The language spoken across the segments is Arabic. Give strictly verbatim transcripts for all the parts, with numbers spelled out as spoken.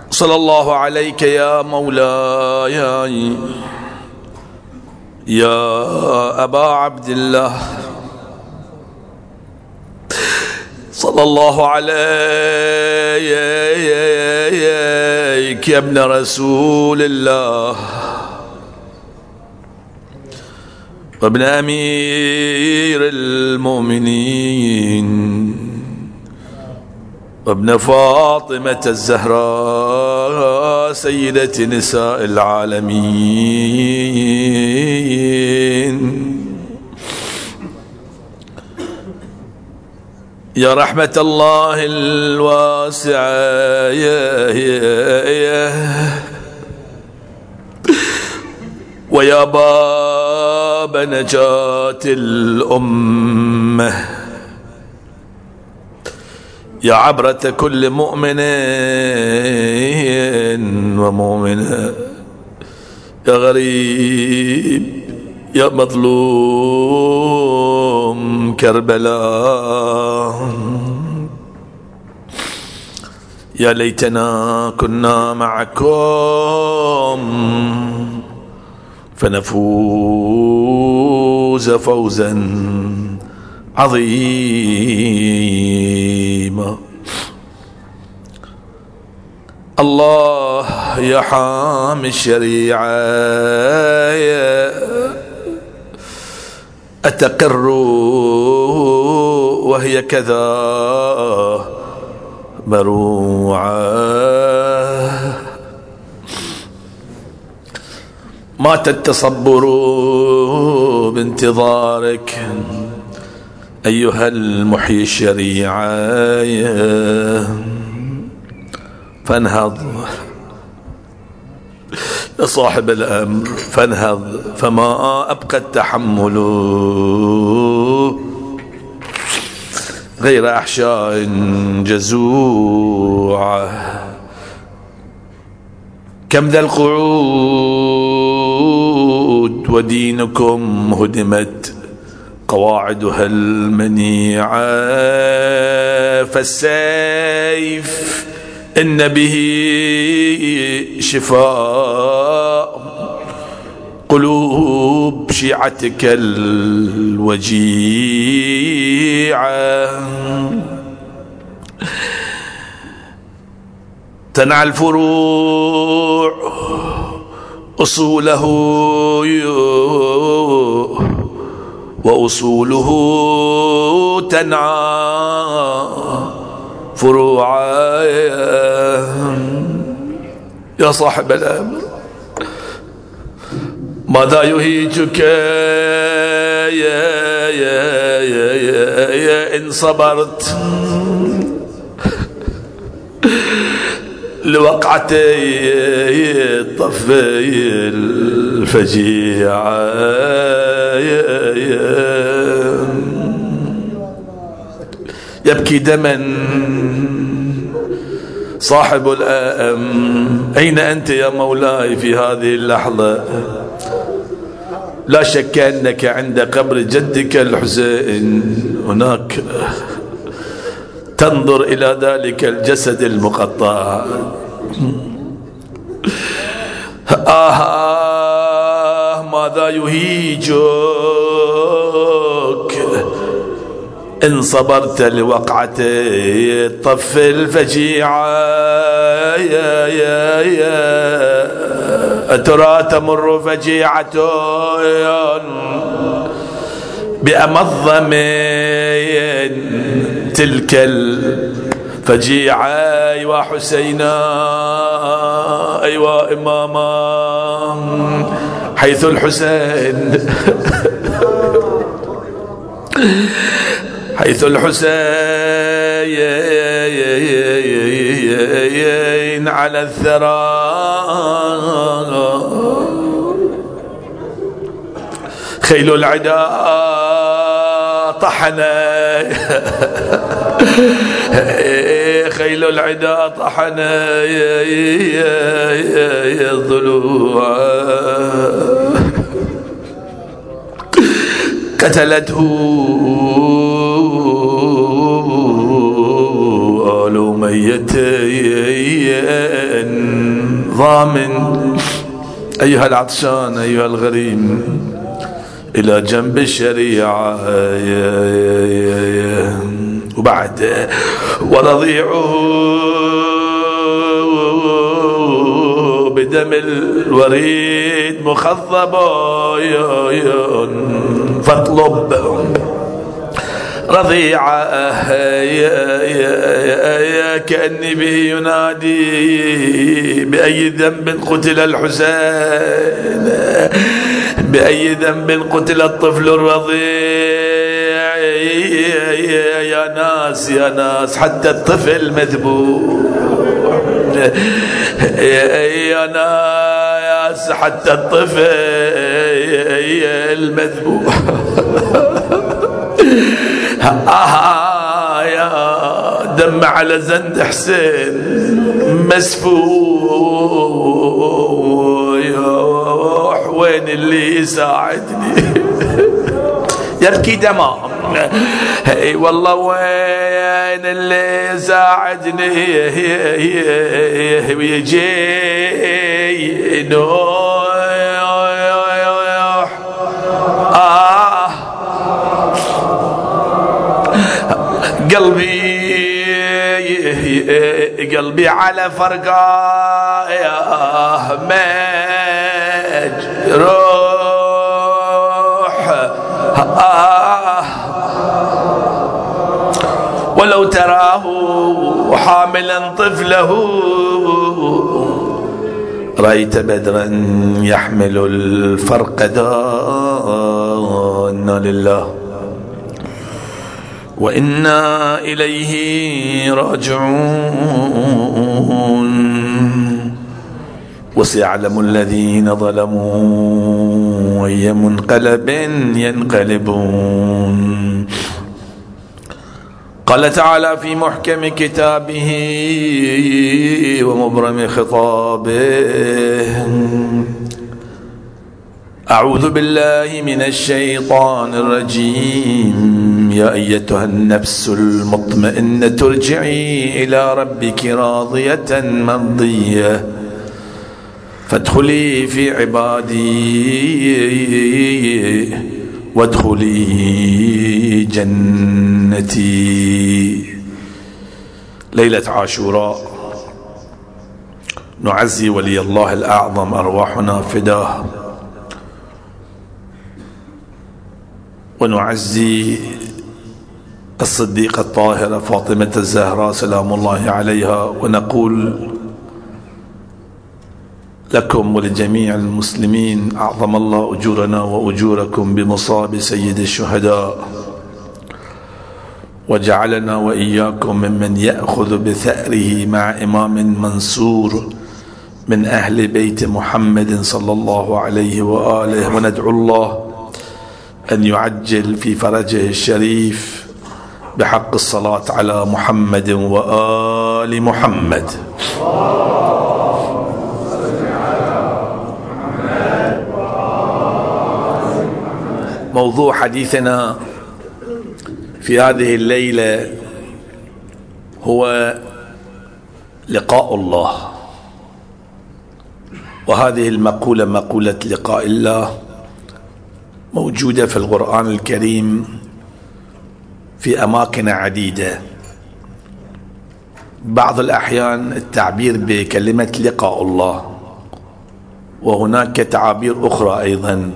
صلى الله عليك يا مولاي يا أبا عبد الله، صلى الله عليك يا ابن رسول الله وابن أمير المؤمنين وابن فاطمة الزهراء سيدة نساء العالمين، يا رحمة الله الواسعة يا يا يا ويا باب نجاة الأمة، يا عبرة كل مؤمن ومؤمنة، يا غريب يا مظلوم كربلاء، يا ليتنا كنا معكم فنفوز فوزا عظيما. الله يا حامي الشريعة أتقر وهي كذا مروعة، مات التصبر بانتظارك أيها المحيي الشريعة، فانهض يا صاحب الأمر فانهض، فما أبقى التحمل غير أحشاء جزوعة. كم ذا القعود ودينكم هدمت قواعدها المنيعة، فالسيف إن به شفاء قلوب شيعتك الوجيعة، تنعى الفروع أصوله وأصوله تنعى فروعا. يا صاحب الأمر ماذا يهيجك يا يا يا يا, يا إن صبرت لوقعتي طفي الفجيعة، يا يا يبكي دما صاحب الآم. أين أنت يا مولاي في هذه اللحظة؟ لا شك أنك عند قبر جدك الحسين هناك تنظر إلى ذلك الجسد المقطع. آه, آه ماذا يهيجك إن صبرت لوقعة الطف الفجيعة، يا يا يا أترى تمر فجيعة بأمض من تلك الفجيعة؟ أيوا حسينا أيوا إماما حيث الحسين حيث الحسين على الثرى خيل العداء طحنا خيل العداء طحنا يا الضلوع قتلته آل ميت ضامن أيها العطشان أيها الغريم إلى جنب الشريعة. وبعد ورضيعه بدم الوريد مخضب فاطلب رضيعه كأني به ينادي بأي ذنب قتل الحسين بأي ذنب قتل الطفل الرضيع. يا ناس يا ناس حتى الطفل مذبوح يا ناس حتى الطفل المذبوح. آه يا دم على زند حسين مسفوح وين اللي يساعدني يبكي دماء اي والله وين اللي يساعدني ويجي نوح آه قلبي قلبي على فرقاه يا مجروح آه ولو تراه حاملا طفله رأيت بدرا يحمل الفرقدان لله وإنا إليه راجعون. وسيعلم الذين ظلموا أي منقلب ينقلبون. قال تعالى في محكم كتابه ومبرم خطابه أعوذ بالله من الشيطان الرجيم يا أيتها النفس المطمئنة ارجعي إلى ربك راضية مرضية فادخلي في عبادي وادخلي جنتي. ليلة عاشوراء نعزي ولي الله الأعظم أرواحنا فداه ونعزي الصديقة الطاهرة فاطمة الزهراء سلام الله عليها ونقول لكم ولجميع المسلمين أعظم الله أجورنا وأجوركم بمصاب سيد الشهداء وجعلنا وإياكم ممن يأخذ بثأره مع إمام منصور من أهل بيت محمد صلى الله عليه وآله. وندعو الله أن يعجل في فرجه الشريف بحق الصلاة على محمد وآل محمد. موضوع حديثنا في هذه الليلة هو لقاء الله، وهذه المقولة مقولة لقاء الله موجودة في القرآن الكريم في أماكن عديدة. بعض الأحيان التعبير بكلمة لقاء الله، وهناك تعابير أخرى أيضا،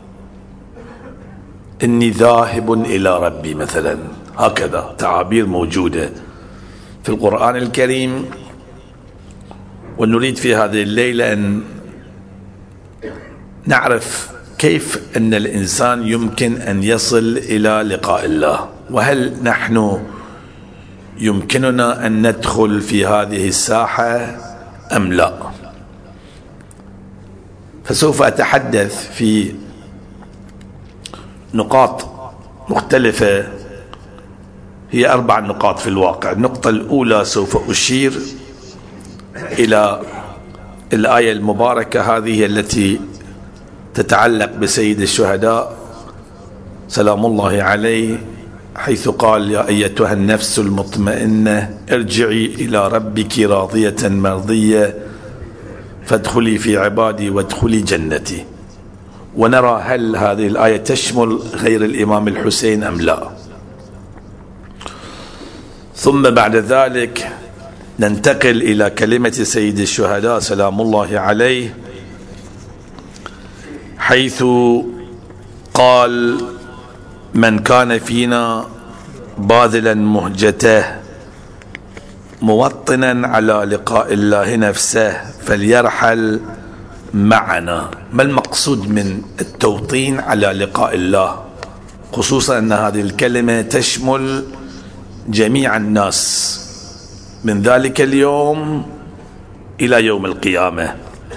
إني ذاهب إلى ربي مثلا، هكذا تعابير موجودة في القرآن الكريم. ونريد في هذه الليلة أن نعرف كيف أن الإنسان يمكن أن يصل إلى لقاء الله، وهل نحن يمكننا أن ندخل في هذه الساحة أم لا. فسوف أتحدث في نقاط مختلفة، هي أربع نقاط في الواقع. النقطة الأولى سوف أشير إلى الآية المباركة هذه التي تتعلق بسيد الشهداء سلام الله عليه حيث قال يا أيتها النفس المطمئنة ارجعي إلى ربك راضية مرضية فادخلي في عبادي وادخلي جنتي. ونرى هل هذه الآية تشمل غير الإمام الحسين أم لا. ثم بعد ذلك ننتقل إلى كلمة سيد الشهداء سلام الله عليه، حيث قال من كان فينا باذلا مهجته موطنا على لقاء الله نفسه فليرحل معنا. ما المقصود من التوطين على لقاء الله، خصوصا أن هذه الكلمة تشمل جميع الناس من ذلك اليوم إلى يوم القيامة.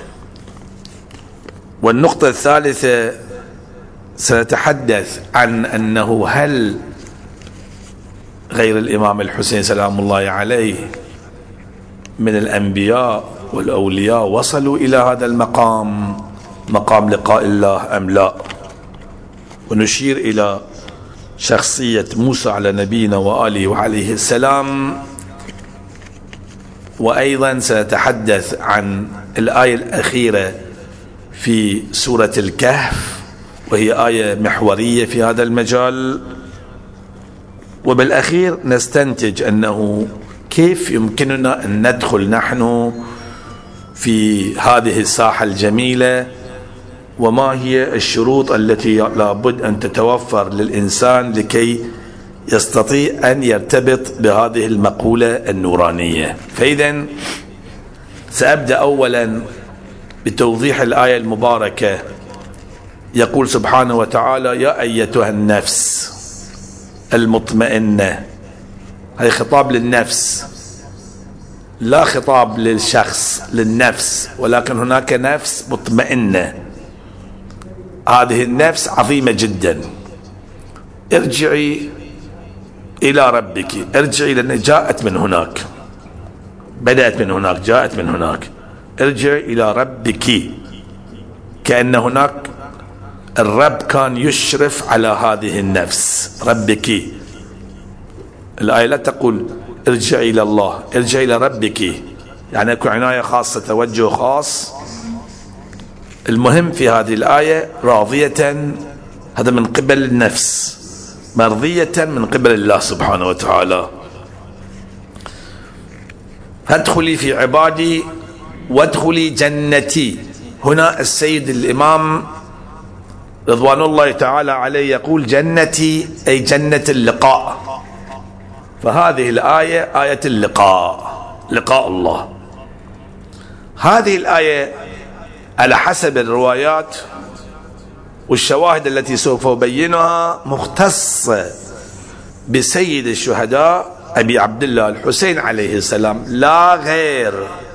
والنقطة الثالثة سنتحدث عن أنه هل غير الإمام الحسين سلام الله عليه من الأنبياء والأولياء وصلوا إلى هذا المقام، مقام لقاء الله أم لا. ونشير إلى شخصية موسى على نبينا وآله وعليه السلام. وأيضا سنتحدث عن الآية الأخيرة في سورة الكهف، وهي آية محورية في هذا المجال. وبالأخير نستنتج أنه كيف يمكننا أن ندخل نحن في هذه الساحة الجميلة، وما هي الشروط التي لابد أن تتوفر للإنسان لكي يستطيع أن يرتبط بهذه المقولة النورانية. فإذا سأبدأ أولا بتوضيح الآية المباركة. يقول سبحانه وتعالى يا أيتها النفس المطمئنة، هذا خطاب للنفس لا خطاب للشخص، للنفس، ولكن هناك نفس مطمئنة. هذه النفس عظيمة جدا. ارجعي إلى ربك، ارجعي لأن جاءت من هناك، بدأت من هناك، جاءت من هناك. ارجعي إلى ربك، كأن هناك الرب كان يشرف على هذه النفس. ربك، الآية لا تقول ارجعي إلى الله، ارجعي إلى ربك، يعني يكون عناية خاصة، توجه خاص. المهم في هذه الآية راضية، هذا من قبل النفس، مرضية من قبل الله سبحانه وتعالى. فادخلي في عبادي وادخلي جنتي. هنا السيد الإمام رضوان الله تعالى عليه يقول جنتي أي جنة اللقاء. فهذه الآية آية اللقاء، لقاء الله. هذه الآية على حسب الروايات والشواهد التي سوف أبينها مختصة بسيد الشهداء أبي عبد الله الحسين عليه السلام لا غير.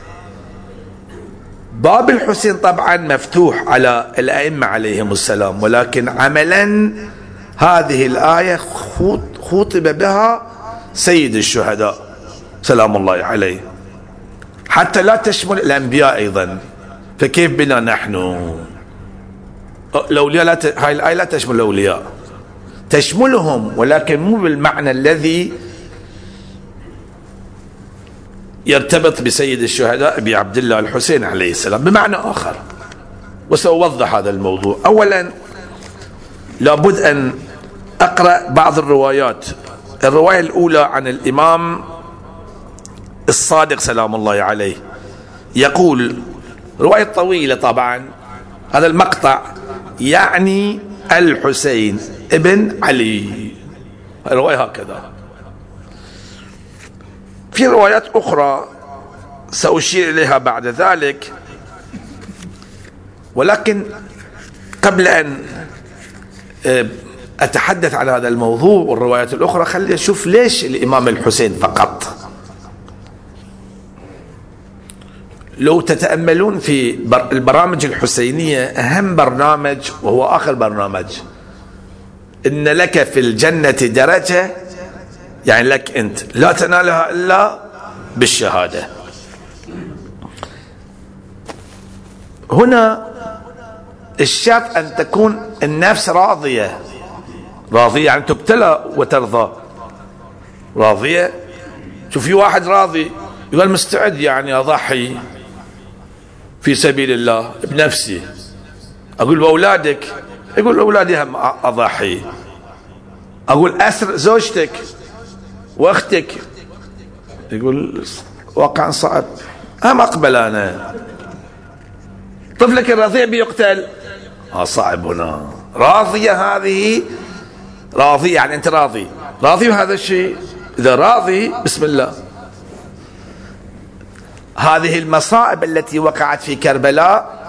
باب الحسين طبعا مفتوح على الأئمة عليهم السلام، ولكن عملا هذه الآية خطب بها سيد الشهداء سلام الله عليه، حتى لا تشمل الأنبياء أيضا. فكيف بنا نحن؟ الأولياء لا ت... هاي الآية لا تشمل الأولياء، تشملهم ولكن مو بالمعنى الذي يرتبط بسيد الشهداء أبي عبد الله الحسين عليه السلام، بمعنى آخر. وسأوضح هذا الموضوع. أولا لابد أن أقرأ بعض الروايات. الرواية الأولى عن الإمام الصادق سلام الله عليه، يقول، رواية طويلة طبعا، هذا المقطع يعني الحسين ابن علي، الرواية هكذا. في روايات أخرى سأشير إليها بعد ذلك، ولكن قبل أن أتحدث عن هذا الموضوع والروايات الأخرى خلي أشوف ليش الإمام الحسين فقط. لو تتأملون في البرامج الحسينية، أهم برنامج وهو آخر برنامج، إن لك في الجنة درجة، يعني لك أنت لا تنالها إلا بالشهادة. هنا الشرط أن تكون النفس راضية راضية يعني تبتلى وترضى. راضية، شوف في واحد راضي يقول مستعد يعني أضحي في سبيل الله بنفسي. أقول بأولادك، يقول أولادي هم أضحي. أقول أسر زوجتك وأختك، يقول واقعا صعب، هم أقبل أنا. طفلك الرضيع بيقتل، آه صعب هنا. راضية هذه، راضي يعني أنت راضي، راضي بهذا الشيء. إذا راضي بسم الله. هذه المصائب التي وقعت في كربلاء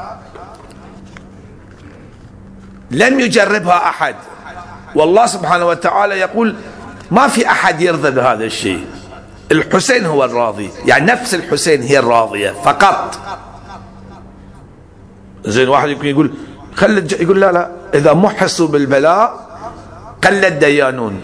لم يجربها أحد، والله سبحانه وتعالى يقول ما في أحد يرضى بهذا الشيء. الحسين هو الراضي، يعني نفس الحسين هي الراضية فقط. زين واحد يمكن يقول خل، يقول لا لا، إذا محصوا بالبلاء قل الديانون.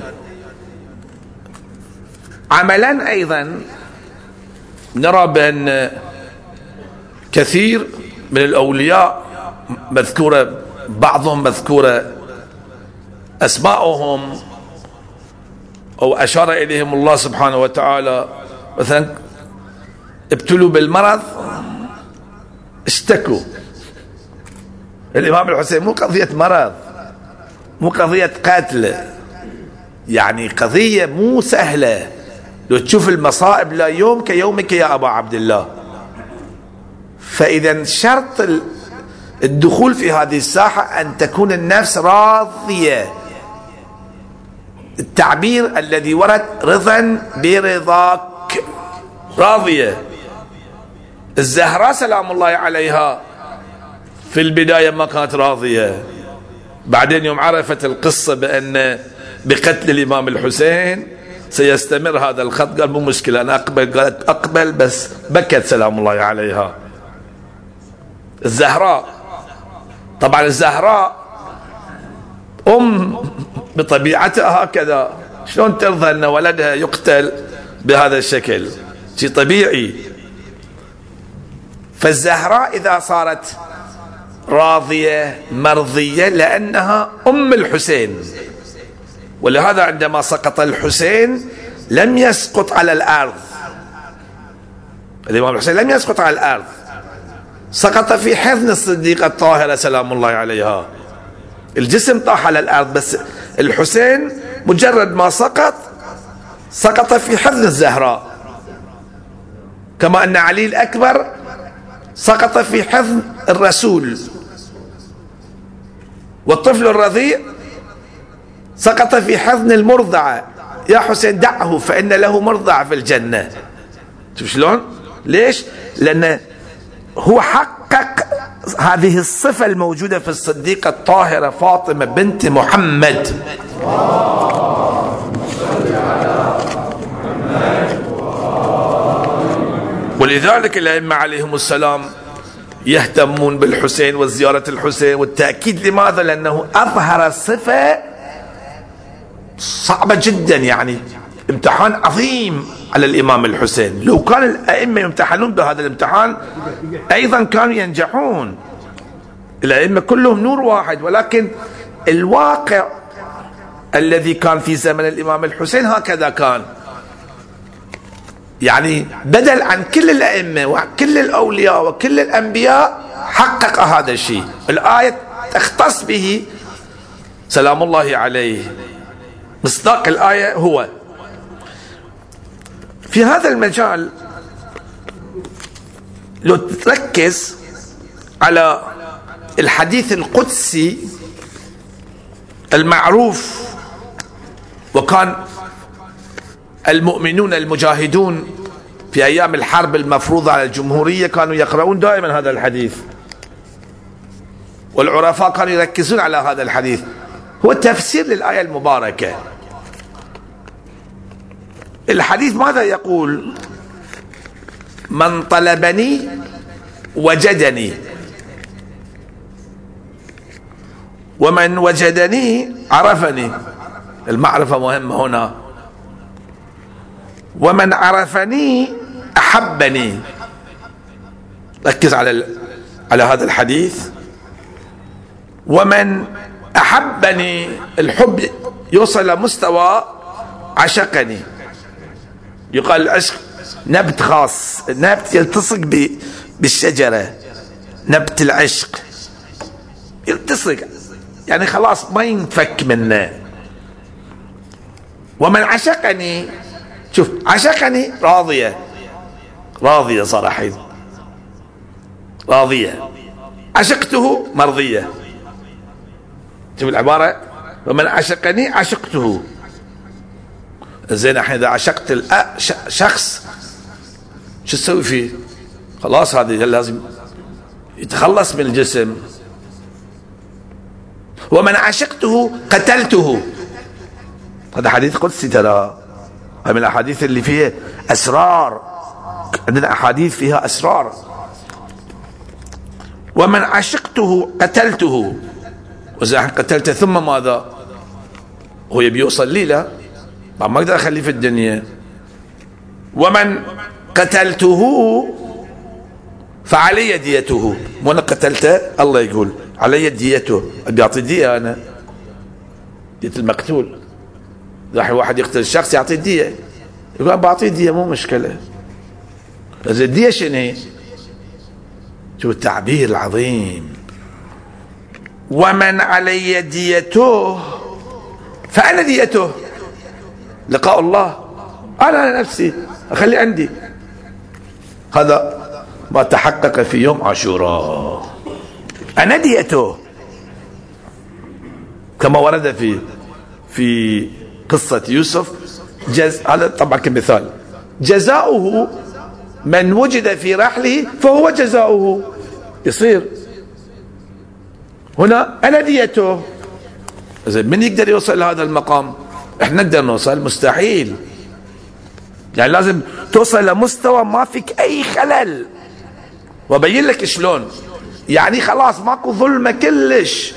عملا أيضا نرى بأن كثير من الأولياء مذكورة، بعضهم مذكورة أسماءهم أو أشار إليهم الله سبحانه وتعالى، مثلا ابتلوا بالمرض اشتكوا. الإمام الحسين مو قضية مرض، مو قضية قتل، يعني قضية مو سهلة. لو تشوف المصائب لا يوم كيومك يا أبا عبد الله. فإذا شرط الدخول في هذه الساحة أن تكون النفس راضية. التعبير الذي ورد رضا برضاك، راضية. الزهراء سلام الله عليها في البداية ما كانت راضية، بعدين يوم عرفت القصة بأن بقتل الإمام الحسين سيستمر هذا الخط، قال مو مشكلة أنا أقبل، قالت أقبل، بس بكت سلام الله عليها. الزهراء، طبعا الزهراء أم بطبيعتها هكذا، شلون ترضى أن ولدها يقتل بهذا الشكل؟ شيء طبيعي. فالزهراء إذا صارت راضية مرضية لأنها أم الحسين، ولهذا عندما سقط الحسين لم يسقط على الأرض. الإمام الحسين لم يسقط على الأرض، سقط في حضن الصديقة الطاهرة سلام الله عليها. الجسم طاح على الأرض، بس الحسين مجرد ما سقط سقط في حضن الزهراء، كما أن علي الأكبر سقط في حضن الرسول، والطفل الرضيع سقط في حضن المرضعة. يا حسين دعه فإن له مرضع في الجنة. شوف شلون؟ ليش؟ لأن هو حقق هذه الصفة الموجودة في الصديقة الطاهرة فاطمة بنت محمد. ولذلك الأئمة عليهم السلام يهتمون بالحسين وزيارة الحسين والتأكيد. لماذا؟ لأنه أظهر صفة صعبة جدا، يعني امتحان عظيم على الإمام الحسين. لو كان الأئمة يمتحنون بهذا الامتحان أيضا كانوا ينجحون. الأئمة كلهم نور واحد، ولكن الواقع الذي كان في زمن الإمام الحسين هكذا كان. يعني بدل عن كل الأئمة وكل الأولياء وكل الأنبياء حقق هذا الشيء. الآية تختص به سلام الله عليه. مصداق الآية هو في هذا المجال. لو تركز على الحديث القدسي المعروف، وكان المؤمنون المجاهدون في أيام الحرب المفروضة على الجمهورية كانوا يقرؤون دائما هذا الحديث، والعرفاء كانوا يركزون على هذا الحديث. هو تفسير للآية المباركة. الحديث ماذا يقول؟ من طلبني وجدني، ومن وجدني عرفني. المعرفة مهمة هنا. ومن عرفني أحبني. ركز على على هذا الحديث. ومن أحبني، الحب يوصل لمستوى عشقني. يقال العشق نبت خاص، نبت يلتصق بالشجرة، نبت العشق يلتصق يعني خلاص ما ينفك منه. ومن عشقني، شوف عشقني راضية، راضية صار الحين راضية، عشقته مرضية. شوف العبارة، ومن عشقني عشقته. زين الحين إذا عشقت شخص شو تسوي فيه؟ خلاص هذا لازم يتخلص من الجسم. ومن عشقته قتلته. هذا حديث قدسي ترى، هذا من الأحاديث اللي فيها أسرار، عندنا أحاديث فيها أسرار. ومن عشقته قتلته. وإذا قتلته ثم ماذا؟ هو يبي يوصل لي، لا ما أقدر أخليه في الدنيا. ومن قتلته فعلي ديته. مو أنا قتلته، الله يقول علي ديته، أبي أعطي دية أنا، دية المقتول. راح واحد يقتل الشخص يعطي دية، يقول أنا بعطيه دية مو مشكلة. إذا الدية شنو؟ شوف التعبير العظيم. ومن علي ديته فأنا ديته، لقاء الله. أنا نفسي أخلي عندي. هذا ما تحقق في يوم عاشوراء، أنا ديته، كما ورد في في قصة يوسف. جز... هذا طبعا كمثال. جزاؤه من وجد في رحله فهو جزاؤه، يصير هنا أنا ديته. إذا من يقدر يوصل لهذا المقام؟ احنا نقدر نوصل؟ مستحيل. يعني لازم توصل لمستوى ما فيك أي خلل. وبين لك شلون، يعني خلاص ماكو ظلمة كلش،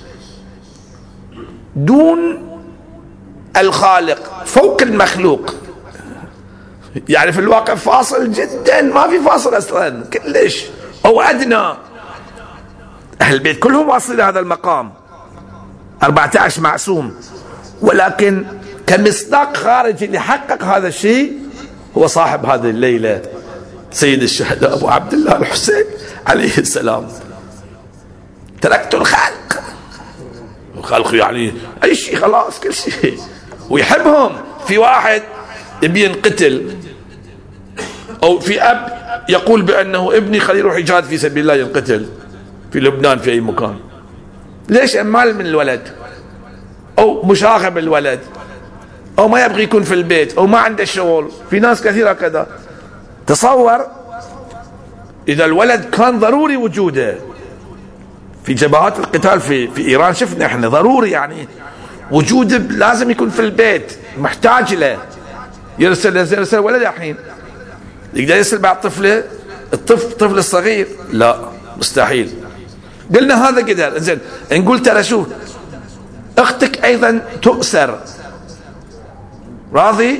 دون الخالق فوق المخلوق. يعني في الواقع فاصل جدا، ما في فاصل اصلا كلش، او ادنى. اهل البيت كلهم واصلين هذا المقام، أربعة عشر معصوم، ولكن كمصداق خارجي ليحقق هذا الشيء هو صاحب هذه الليلة سيد الشهداء أبو عبد الله الحسين عليه السلام. تركت الخلق، الخلق يعني أي شيء خلاص كل شيء، ويحبهم. في واحد يبي ينقتل، أو في أب يقول بأنه ابني خليه يروح يجاهد في سبيل الله ينقتل في لبنان في أي مكان. ليش؟ أمال من الولد، أو مشاغب الولد، أو ما يبغي يكون في البيت، أو ما عنده شغل. في ناس كثيرة كذا. تصور إذا الولد كان ضروري وجوده في جبهات القتال في في إيران، شفنا إحنا ضروري يعني وجوده، لازم يكون في البيت، محتاج له. يرسل يرسل ولد الحين يقدر يرسل بعد طفله، الطفل الطفل الصغير لا مستحيل. قلنا هذا قدر. زين نقول ترى شوف اختك ايضا تؤسر، راضي؟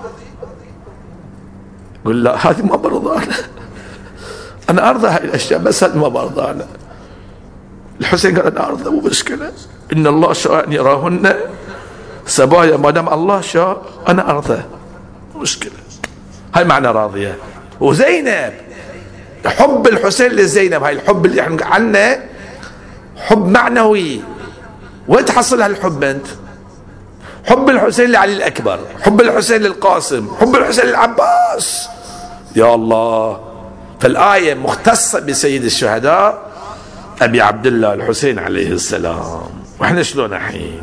قل لا هذه ما برضانا، انا ارضى هاي الاشياء بس هذه ما برضانا. الحسين قال انا ارضى مو مشكله، ان الله شاء ان يراهن سبايا، ما دام الله شاء انا ارضى مشكله. هاي معنى راضيه. وزينب حب الحسين لزينب، هاي الحب اللي احنا عنا حب معنوي. وين تحصل هالحب انت؟ حب الحسين لعلي الاكبر، حب الحسين للقاسم، حب الحسين للعباس. يا الله. فالايه مختصه بسيد الشهداء ابي عبد الله الحسين عليه السلام. واحنا شلون الحين؟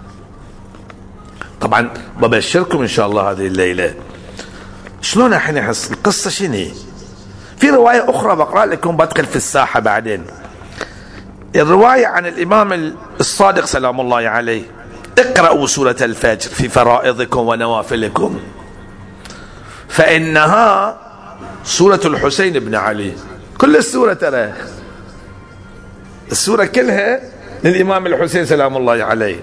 طبعا ببشركم ان شاء الله هذه الليله شلون الحين يحس القصه شنو. في روايه اخرى بقرا لكم، بدخل في الساحه بعدين. الروايه عن الامام الصادق سلام الله عليه: اقرأوا سورة الفجر في فرائضكم ونوافلكم فإنها سورة الحسين بن علي. كل السورة ترى، السورة كلها للإمام الحسين سلام الله عليه.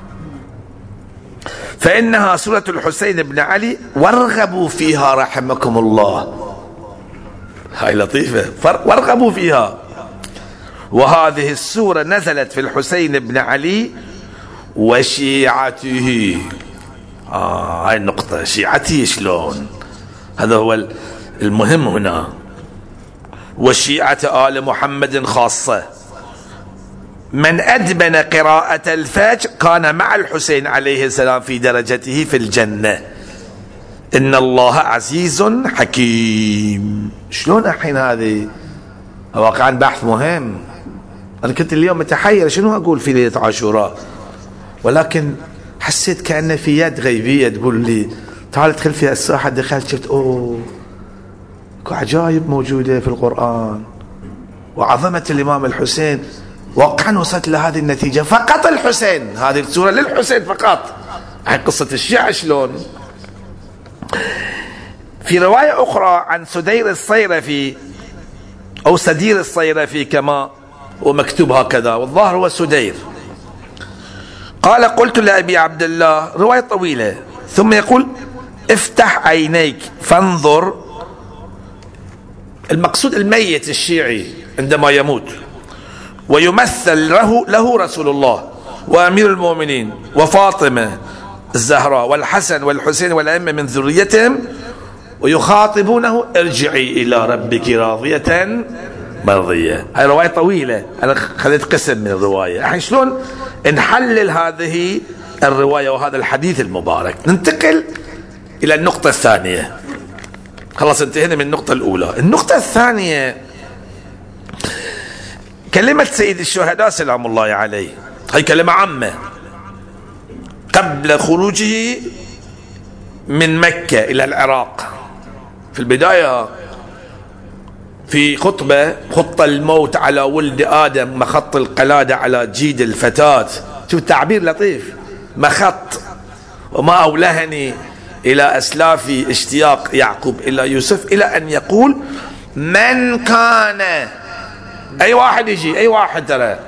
فإنها سورة الحسين بن علي وارغبوا فيها رحمكم الله. هاي لطيفة، وارغبوا فيها. وهذه السورة نزلت في الحسين بن علي وشيعته. آه هاي النقطة، شيعته شلون؟ هذا هو المهم هنا. وشيعة آل محمد خاصة، من أدمن قراءة الفجر كان مع الحسين عليه السلام في درجته في الجنة، إن الله عزيز حكيم. شلون الحين هذه؟ واقعا بحث مهم. أنا كنت اليوم متحير شنو أقول في ليلة عاشوراء، ولكن حسيت كأن في يد غيبية تقول لي تعال ادخل في الساحة. دخلت شفت أوه عجائب موجودة في القرآن وعظمة الإمام الحسين. واقعا وصلت لهذه النتيجة، فقط الحسين، هذه السورة للحسين فقط. عن قصة الشيعة شلون؟ في رواية أخرى عن سدير الصيرفي أو سدير الصيرفي كما ومكتوب هكذا، والظاهر هو سدير، قال قلت لأبي عبد الله، رواية طويلة، ثم يقول افتح عينيك فانظر. المقصود الميت الشيعي عندما يموت ويمثل له, له رسول الله وأمير المؤمنين وفاطمة الزهراء والحسن والحسين والأئمة من ذريتهم، ويخاطبونه ارجعي إلى ربك راضية مرضية. هاي رواية طويلة، أنا خذيت قسم من الرواية. الحين شلون نحلل هذه الرواية وهذا الحديث المبارك؟ ننتقل إلى النقطة الثانية. خلاص انتهينا من النقطة الأولى. النقطة الثانية كلمة سيد الشهداء سلام الله عليه، هي كلمة عامة قبل خروجه من مكة إلى العراق. في البداية في خطبة خط الموت على ولد آدم مخط القلادة على جيد الفتاة. شوف تعبير لطيف، مخط. وما أولهني إلى أسلافي اشتياق يعقوب إلى يوسف، إلى أن يقول من كان، أي واحد يجي، أي واحد ترى،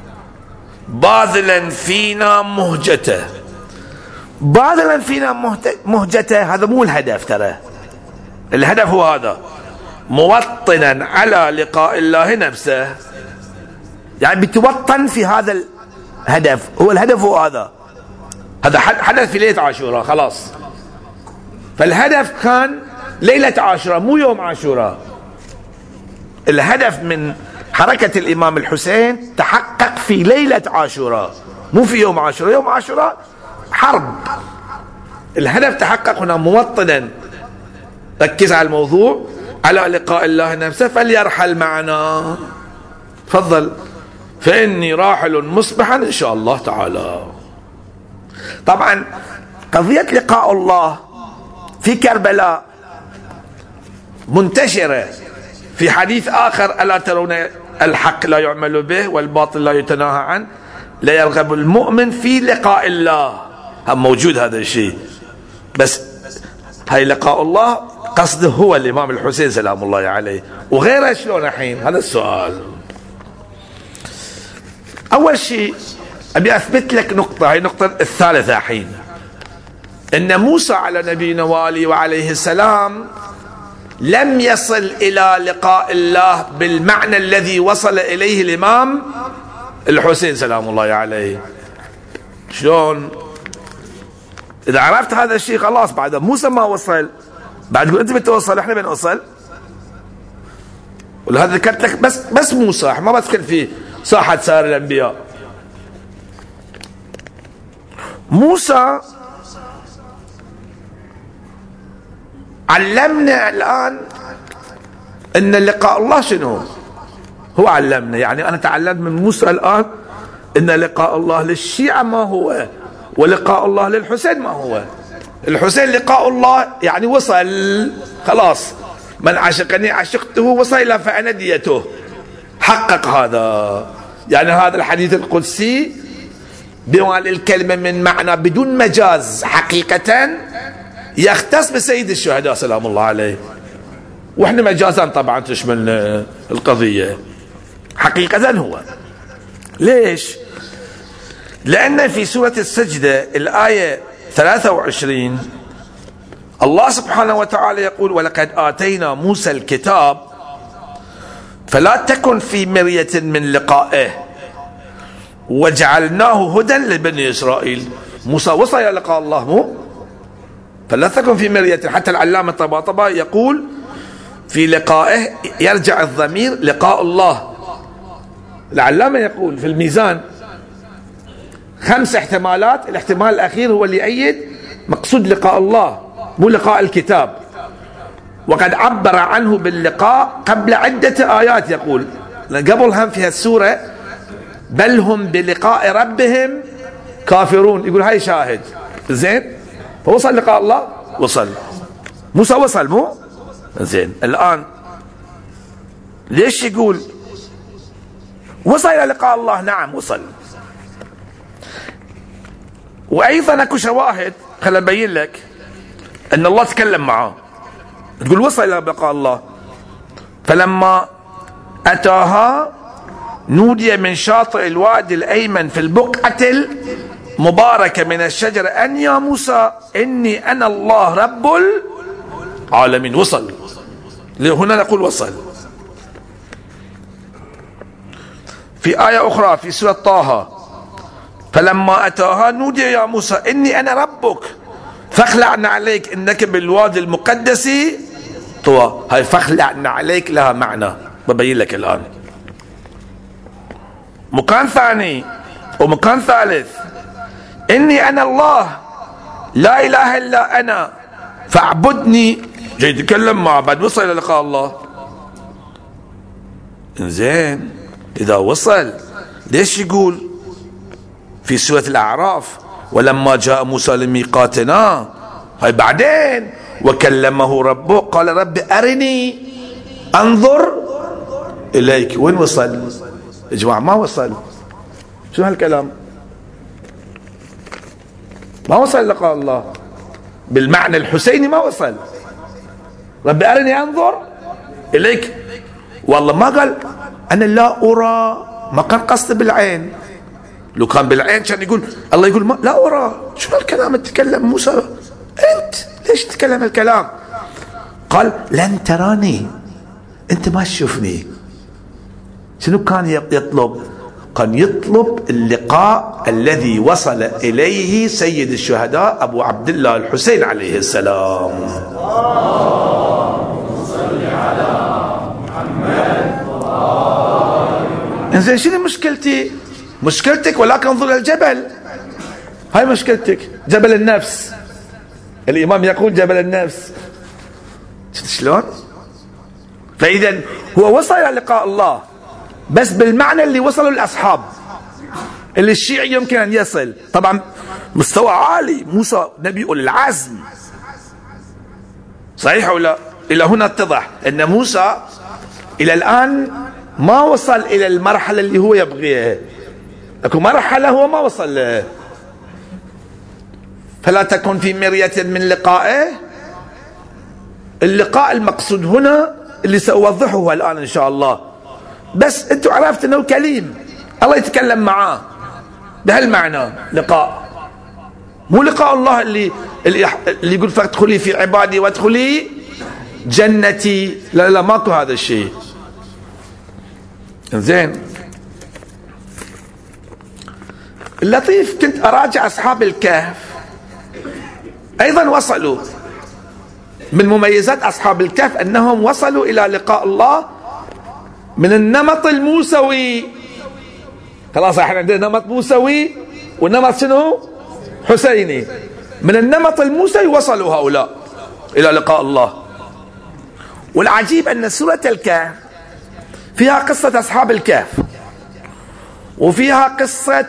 باذلا فينا مهجته. باذلا فينا مهجته هذا مو الهدف، ترى الهدف هو هذا، موطنا على لقاء الله نفسه، يعني بتوطن في هذا الهدف. هو الهدف هو هذا، هذا حدث في ليلة عاشوراء خلاص. فالهدف كان ليلة عاشوراء مو يوم عاشوراء. الهدف من حركة الإمام الحسين تحقق في ليلة عاشوراء مو في يوم عاشوراء. يوم عاشوراء حرب، الهدف تحقق هنا موطنا. ركز على الموضوع، على لقاء الله نفسه، فليرحل معنا. تفضل فإني راحل مصبحا إن شاء الله تعالى. طبعا قضية لقاء الله في كربلاء منتشرة في حديث آخر، ألا ترون الحق لا يعمل به والباطل لا يتناهى عنه، لا يرغب المؤمن في لقاء الله. هم موجود هذا الشيء، بس هاي لقاء الله قصده هو الإمام الحسين سلام الله عليه، وغيره شلون الحين؟ هذا السؤال. أول شيء أبي أثبت لك نقطة، هاي النقطة الثالثة الحين، إن موسى على نبينا وآله وعليه السلام لم يصل إلى لقاء الله بالمعنى الذي وصل إليه الإمام الحسين سلام الله عليه. شلون؟ إذا عرفت هذا الشيء خلاص، بعد موسى ما وصل، بعد تقول أنت بتوصل، إحنا بنوصل. ولهذا ذكرت لك بس بس موسى، ما بذكر في ساحة سائر الأنبياء. موسى علمنا الآن أن لقاء الله شنو؟ هو علمنا، يعني أنا تعلمت من موسى الآن أن لقاء الله للشيعة ما هو، ولقاء الله للحسين ما هو. الحسين لقاء الله يعني وصل خلاص، من عشقني عشقته وصل إلى فأنديته، حقق هذا. يعني هذا الحديث القدسي بمعنى الكلمة من معنى بدون مجاز حقيقة يختص بسيد الشهداء سلام الله عليه، واحنا مجازا طبعا تشمل القضية، حقيقة هو. ليش؟ لأن في سورة السجدة الآية ثلاثة وعشرين الله سبحانه وتعالى يقول ولقد آتينا موسى الكتاب فلا تكن في مرية من لقائه وجعلناه هدى لبني إسرائيل. موسى وصل إلى لقاء الله مو؟ فلا تكن في مرية. حتى العلامة طباطبا يقول في لقائه يرجع الضمير لقاء الله. العلامة يقول في الميزان خمس احتمالات، الاحتمال الأخير هو اللي يؤيد مقصود لقاء الله مو لقاء الكتاب، وقد عبر عنه باللقاء قبل عدة آيات. يقول قبلهم في السورة بل هم بلقاء ربهم كافرون، يقول هاي شاهد. زين، فوصل لقاء الله، وصل موسى، وصل مو؟ زين، الآن ليش يقول وصل إلى لقاء الله؟ نعم وصل. وأيضا اكو شواهد، خل أبين لك أن الله تكلم معه. تقول وصل إلى لقاء الله. فلما أتاها نودي من شاطئ الوادي الأيمن في البقعة المباركة من الشجرة أن يا موسى إني أنا الله رب العالمين. وصل. هنا نقول وصل. في آية أخرى في سورة طه فلما أتاها نودي يا موسى إني أنا ربك فاخلعنا عليك إنك بالوادي المقدس طوى. هاي فاخلعنا عليك لها معنى، ببين لك الآن. مكان ثاني ومكان ثالث إني أنا الله لا إله إلا أنا فاعبدني. جاي يتكلم مع بعد وصل إلى لقاء الله. إنزين، إذا وصل ليش يقول في سورة الأعراف ولما جاء موسى لميقاتنا، هاي بعدين وكلمه ربه قال رب أرني أنظر إليك. وين وصل يا جماعة؟ ما وصل. شو هالكلام؟ ما وصل لقاء الله بالمعنى الحسيني، ما وصل. رب أرني أنظر إليك، والله ما قال أنا لا أرى، ما كان قصد بالعين. لو كان بالعين كان يقول الله يقول ما لا أرى. شو هالكلام تتكلم موسى؟ أنت ليش تتكلم الكلام؟ قال لن تراني، أنت ما تشوفني. شنو كان يطلب؟ كان يطلب اللقاء الذي وصل إليه سيد الشهداء أبو عبد الله الحسين عليه السلام. اللهم صل على محمد. إنزين، شنو مشكلتي؟ مشكلتك ولكن انظر الجبل. هاي مشكلتك، جبل النفس. الإمام يقول جبل النفس. شفت شلون؟ فإذا هو وصل إلى لقاء الله بس بالمعنى اللي وصلوا الأصحاب، اللي الشيعي يمكن أن يصل. طبعا مستوى عالي، موسى نبي أولي العزم، صحيح ولا؟ إلى هنا اتضح أن موسى إلى الآن ما وصل إلى المرحلة اللي هو يبغيها. اكو مرحلة هو ما وصل لها. فلا تكن في مرية من لقائه. اللقاء المقصود هنا اللي سأوضحه الآن إن شاء الله، بس أنتوا عرفت أنه كليم الله يتكلم معاه بهالمعنى. لقاء مو لقاء الله اللي اللي يقول فادخلي في عبادي وادخلي جنتي. لا لا، ماكو هذا الشيء. زين، اللطيف كنت أراجع أصحاب الكهف أيضا وصلوا. من مميزات أصحاب الكهف أنهم وصلوا إلى لقاء الله من النمط الموسوي. خلاص احنا عندنا نمط موسوي ونمط شنو؟ حسيني. من النمط الموسوي وصلوا هؤلاء إلى لقاء الله. والعجيب أن سورة الكهف فيها قصة أصحاب الكهف، وفيها قصة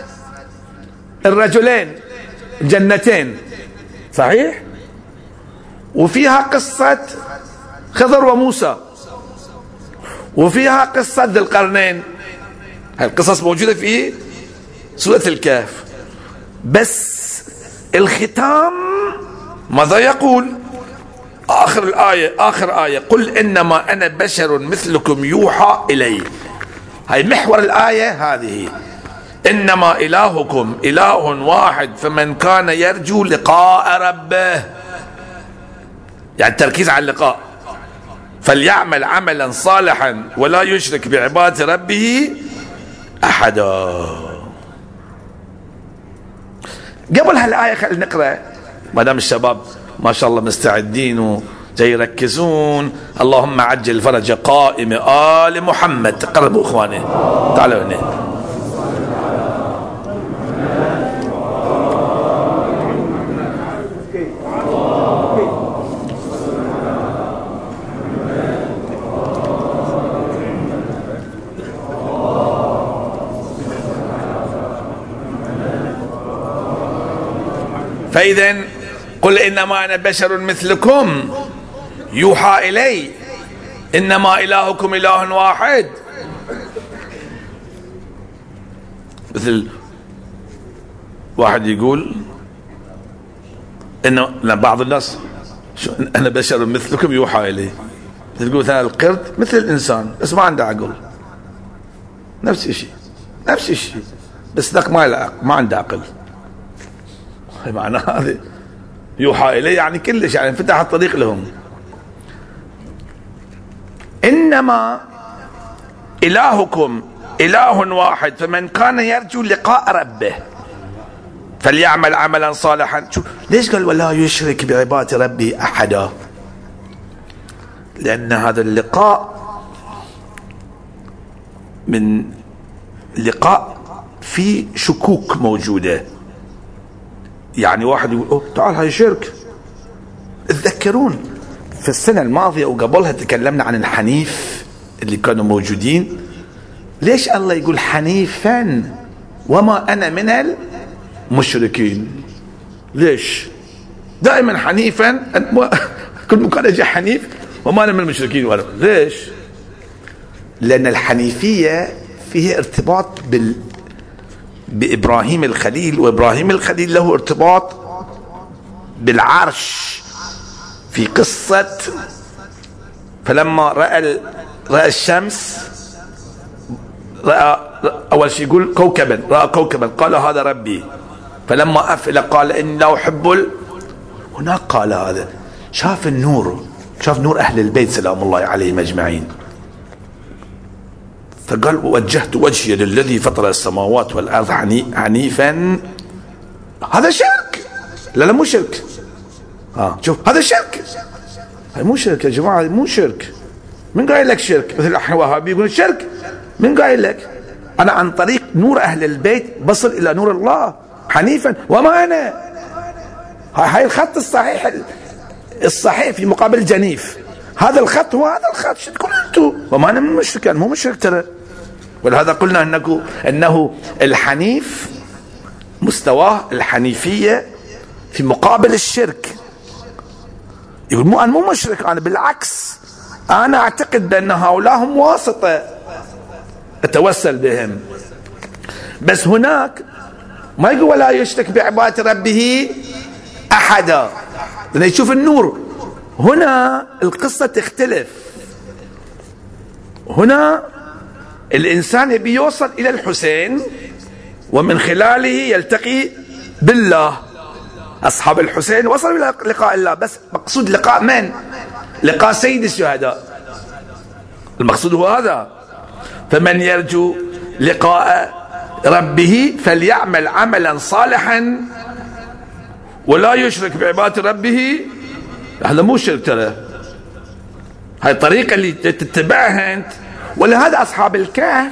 الرجلين جنتين، صحيح؟ وفيها قصة خضر وموسى، وفيها قصة ذي القرنين. هاي القصص موجودة في سورة الكهف. بس الختام ماذا يقول؟ آخر الآية، آخر آية قل إنما أنا بشر مثلكم يوحى إلي. هاي محور الآية هذه، إنما إلهكم إله واحد فمن كان يرجو لقاء ربه، يعني التركيز على اللقاء، فليعمل عملا صالحا ولا يشرك بعبادة ربه أحدا. قبل هالآية خلينا نقرأ ما دام الشباب ما شاء الله مستعدين وجاي يركزون. اللهم عجل فرج قائم آل محمد. قربوا اخواني تعالوا هنا. فإذا قل إنما أنا بشر مثلكم يوحى إلي إنما إلهكم إله واحد. مثل واحد يقول إنه بعض الناس أنا بشر مثلكم يوحى إلي، تقول مثلا القرد مثل الإنسان بس ما عنده عقل، نفس الشيء نفس الشيء بس ذاك ما ما عنده عقل. معنى هذا يوحى إليه يعني كلش، يعني فتح الطريق لهم. إنما إلهكم إله واحد فمن كان يرجو لقاء ربه فليعمل عملا صالحا. شو ليش قال ولا يشرك بعبادة ربه أحدا؟ لأن هذا اللقاء من لقاء في شكوك موجودة. يعني واحد يقول أوه تعال هاي شرك. تذكرون في السنة الماضية وقبلها تكلمنا عن الحنيف اللي كانوا موجودين. ليش الله يقول حنيفا وما أنا من المشركين؟ ليش دائما حنيفا كل مكان يجي حنيف وما أنا من المشركين؟ ليش؟ لأن الحنيفية فيها ارتباط بال بإبراهيم الخليل، وإبراهيم الخليل له ارتباط بالعرش في قصة فلما رأى رأى الشمس رأى أول شيء يقول كوكبا، رأى كوكبا قال هذا ربي، فلما أفل قال إن لا أحب ال... هناك قال هذا شاف النور، شاف نور أهل البيت سلام الله عليهم أجمعين، فقال وجهت وجهي للذي فطر السماوات والأرض حنيفا. هذا شرك؟ لا لا مو شرك. ها شوف هذا شرك، هاي مو شرك يا جماعة، مو شرك. من قايل لك شرك؟ مثل احنا وهابي يقول شرك. من قايل لك؟ أنا عن طريق نور أهل البيت بصل إلى نور الله حنيفا وما أنا. هاي الخط الصحيح الصحيح في مقابل جنيف. هذا الخط هو هذا الخط. شو تقول انتم؟ وما انا من مشرك، مو مشرك ترى. ولهذا قلنا انه انه الحنيف مستواه الحنيفيه في مقابل الشرك. يقول مو انا مو مشرك، انا بالعكس انا اعتقد بان هؤلاء هم واسطه اتوسل بهم. بس هناك ما يقول ولا يشرك بعبادة ربه احدا، لأنه يشوف النور. هنا القصة تختلف. هنا الإنسان يبي يوصل إلى الحسين ومن خلاله يلتقي بالله. أصحاب الحسين وصلوا إلى لقاء الله، بس مقصود لقاء من؟ لقاء سيد الشهداء. المقصود هو هذا. فمن يرجو لقاء ربه فليعمل عملا صالحا ولا يشرك بعبادة ربه. هذا مو شرك ترى، هاي الطريقة اللي تتبعها أنت. ولهذا أصحاب الكهف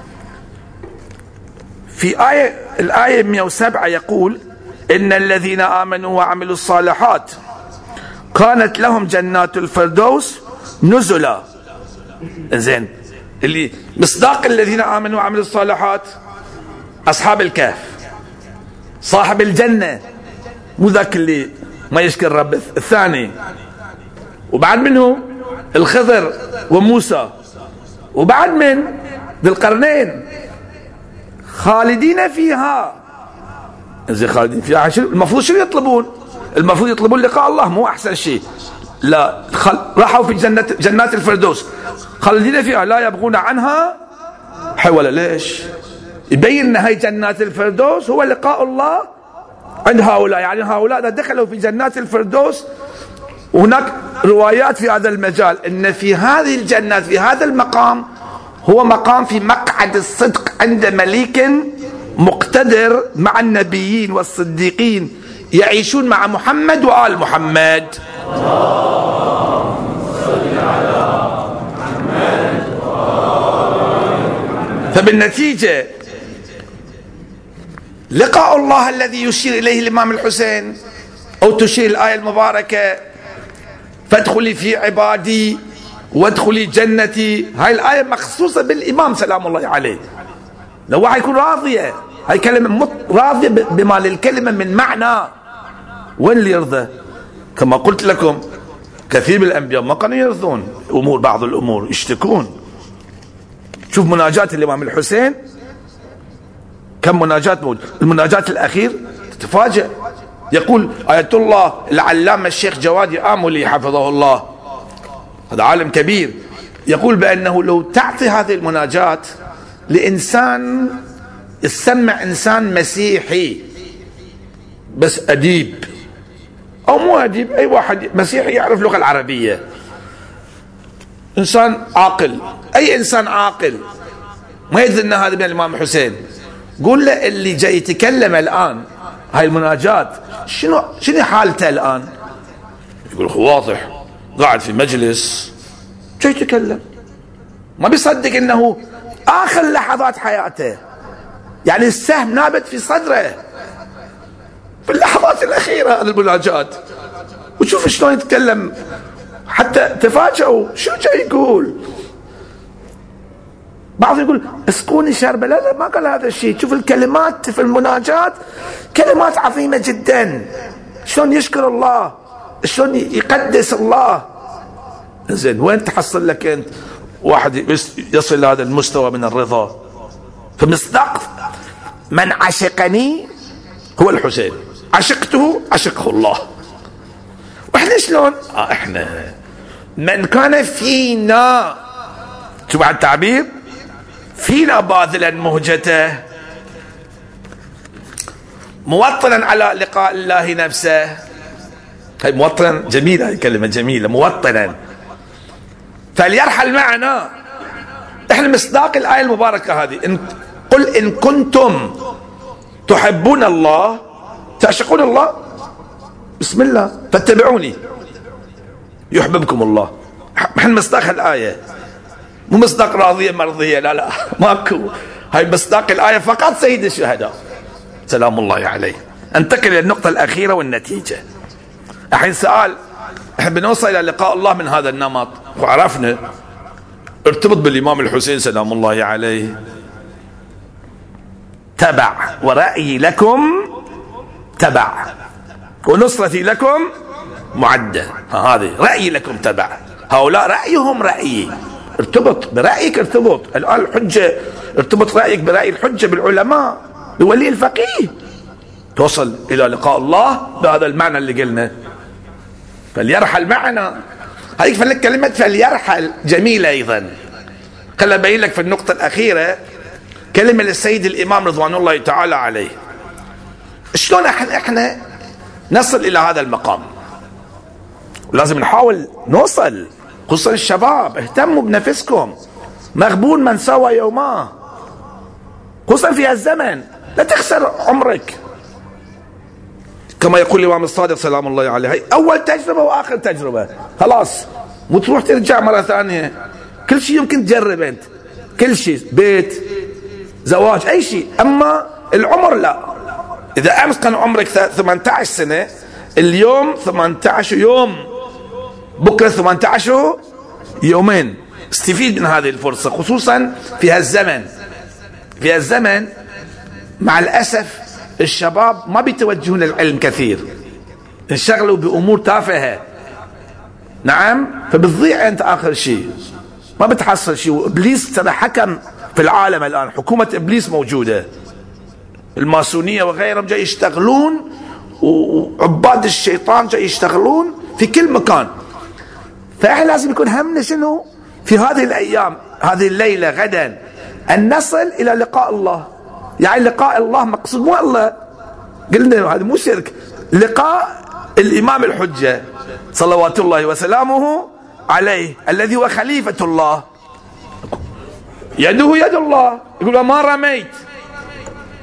في آية الآية مئة وسبعة يقول إن الذين آمنوا وعملوا الصالحات كانت لهم جنات الفردوس نزلا. زين، اللي مصداق الذين آمنوا وعملوا الصالحات أصحاب الكهف، صاحب الجنة، مو ذاك اللي ما يشكر رب الثاني. وبعد منه الخضر وموسى، وبعد من ذي القرنين، خالدين فيها. زي خالدين فيها المفروض شنو يطلبون؟ المفروض يطلبون لقاء الله، مو احسن شيء. لا، خل... راحوا في جنة جنات الفردوس خالدين فيها لا يبغون عنها حولا. ليش؟ يبين ان هاي جنات الفردوس هو لقاء الله عند هؤلاء. يعني هؤلاء دخلوا في جنات الفردوس. وهناك روايات في هذا المجال ان في هذه الجنات في هذا المقام هو مقام في مقعد الصدق عند مليك مقتدر مع النبيين والصديقين يعيشون مع محمد وآل محمد. فبالنتيجة لقاء الله الذي يشير إليه الإمام الحسين، أو تشير الآية المباركة فادخلي في عبادي وادخلي جنتي، هاي الآية مخصوصة بالإمام سلام الله عليه. لو واحد يكون راضية، هاي كلمة راضية بما للكلمة من معنى، وين اللي يرضى؟ كما قلت لكم كثير من الأنبياء ما كانوا يرضون أمور، بعض الأمور يشتكون. شوف مناجاة الإمام الحسين كم مناجاة موجود. المناجاة الأخير تتفاجأ، يقول آية الله العلامة الشيخ جوادي آملي حفظه الله، هذا عالم كبير، يقول بأنه لو تعطي هذه المناجاة لإنسان يسمع إنسان مسيحي بس أديب، أو مو أديب، أي واحد مسيحي يعرف اللغة العربية، إنسان عاقل، أي إنسان عاقل ما يدري أن هذا من الإمام الحسين، قول له اللي جاي يتكلم الآن هاي المناجاة شنو شنو حالته الآن؟ يقول واضح قاعد في مجلس جاي يتكلم، ما بيصدق أنه آخر لحظات حياته، يعني السهم نابت في صدره في اللحظات الأخيرة هذه المناجاة. وشوف شلون يتكلم، حتى تفاجئوا شو جاي يقول. بعض يقول اسقوني شربة، لا لا ما قال هذا الشيء. شوف الكلمات في المناجاة كلمات عظيمة جدا، شلون يشكر الله، شلون يقدس الله. زين وين تحصل لك انت واحد يصل لهذا المستوى من الرضا؟ فمصداق من عشقني هو الحسين، عشقته عشقه الله. واحنا شلون؟ آه احنا من كان فينا، شوف على التعبير، فينا باذلا مهجته موطنا على لقاء الله نفسه. هي موطنا جميلة، هي كلمة جميلة، موطنا، فليرحل معنا. احنا مصداق الآية المباركة هذه، إن قل إن كنتم تحبون الله تعشقون الله بسم الله فاتبعوني يحببكم الله. احنا مصداق الآية، مو مصداق راضية مرضية، لا لا ماكو، هاي مصداق الآية فقط سيد الشهداء سلام الله عليه. انتقل إلى النقطة الأخيرة والنتيجة. الحين سؤال، احنا بنوصل إلى لقاء الله من هذا النمط، وعرفنا ارتبط بالإمام الحسين سلام الله عليه، تبع ورأيي لكم تبع ونصرتي لكم معدة. هذه رأيي لكم تبع، هؤلاء رأيهم رأيي، ارتبط برأيك، ارتبط الآن الحجة، ارتبط رأيك برأي الحجة بالعلماء بولي الفقيه، توصل إلى لقاء الله بهذا المعنى اللي قلنا. فليرحل معنا، هذه فلك كلمة فليرحل جميلة أيضا. خلنا أبين لك في النقطة الأخيرة كلمة للسيد الإمام رضوان الله تعالى عليه، شلون احنا, احنا نصل إلى هذا المقام. لازم نحاول نوصل، خصوصا الشباب، اهتموا بنفسكم، مغبون من سوى يوماه، خصوصا في هالزمن لا تخسر عمرك. كما يقول الإمام الصادق سلام الله عليه، هي أول تجربة وآخر تجربة، خلاص مو تروح ترجع مرة ثانية. كل شيء يمكن تجرب أنت، كل شيء، بيت، زواج، أي شيء، أما العمر لا. إذا أمس كان عمرك ثمانية عشر سنة، اليوم ثمانية عشر يوم، بكرة ثمانية عشر يومين. استفيد من هذه الفرصة، خصوصا في هالزمن. في هالزمن مع الأسف الشباب ما بيتوجهون للعلم كثير، انشغلوا بأمور تافهة. نعم، فبتضيع أنت آخر شيء، ما بتحصل شيء. وإبليس ترى حكم في العالم الآن، حكومة إبليس موجودة، الماسونية وغيرهم جاي يشتغلون، وعباد الشيطان جاي يشتغلون في كل مكان. فإحنا لازم يكون همنا شنو في هذه الأيام، هذه الليلة غدا، أن نصل إلى لقاء الله. يعني لقاء الله مقصود مو الله، قلنا هذا مو شرك، لقاء الإمام الحجة صلوات الله وسلامه عليه الذي هو خليفة الله، يده يد الله. يقول ما رميت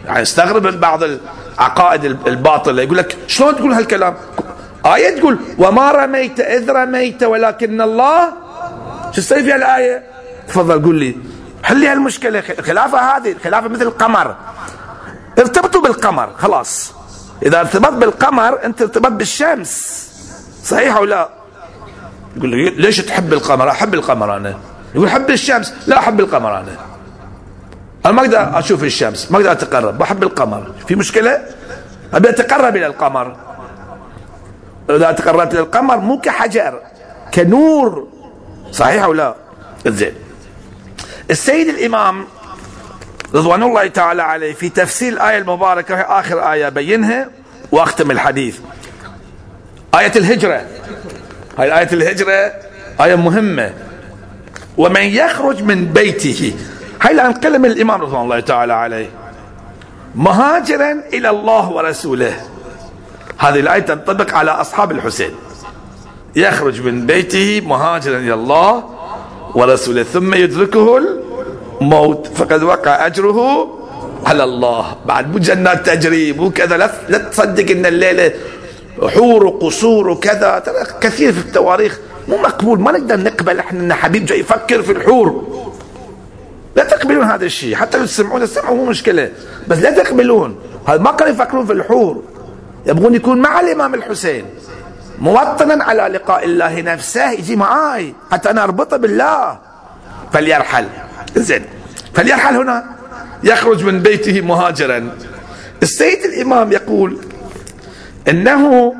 يعني استغرب من بعض العقائد الباطلة، يقول لك شلون تقول هالكلام؟ آية تقول وما رميت إذ رميت ولكن الله، شو تسوي فيها الآية؟ تفضل قول لي حل لي هالمشكلة. الخلافة هذه الخلافة مثل القمر، ارتبطوا بالقمر خلاص. إذا ارتبط بالقمر أنت ارتبط بالشمس، صحيح أو لا؟ يقول لي ليش تحب القمر؟ أحب القمر أنا. يقول حب الشمس، لا أحب القمر أنا. أنا ما أقدر أشوف الشمس، ما أقدر أتقرب، بحب القمر. في مشكلة؟ أبي أتقرب إلى القمر. إذا تقربت إلى القمر مو كحجر، كنور، صحيح أو لا؟ زين. السيد الإمام رضوان الله تعالى عليه في تفسير الآية المباركة، آخر آية بينها وأختم الحديث، آية الهجرة. هاي آية الهجرة آية مهمة. ومن يخرج من بيته، هاي الآن كلمة الإمام رضوان الله تعالى عليه، مهاجرا إلى الله ورسوله. هذه الآية تنطبق على أصحاب الحسين. يخرج من بيته مهاجرا إلى الله ورسوله ثم يدركه الموت فقد وقع أجره على الله. بعد مو جنات تجري، مو كذا، لا تصدق إن الليلة حور وقصور وكذا، ترى كثير في التواريخ مو مقبول. ما نقدر نقبل احنا ان حبيب جاي يفكر في الحور. لا تقبلون هذا الشيء، حتى لو تسمعون تسمعوا مو مشكله، بس لا تقبلون. هذا ما كانوا يفكرون في الحور، يبغون يكون مع الامام الحسين موطنا على لقاء الله نفسه، يجي معاي حتى انا اربطه بالله. فليرحل. زين، فليرحل هنا يخرج من بيته مهاجرا. السيد الامام يقول انه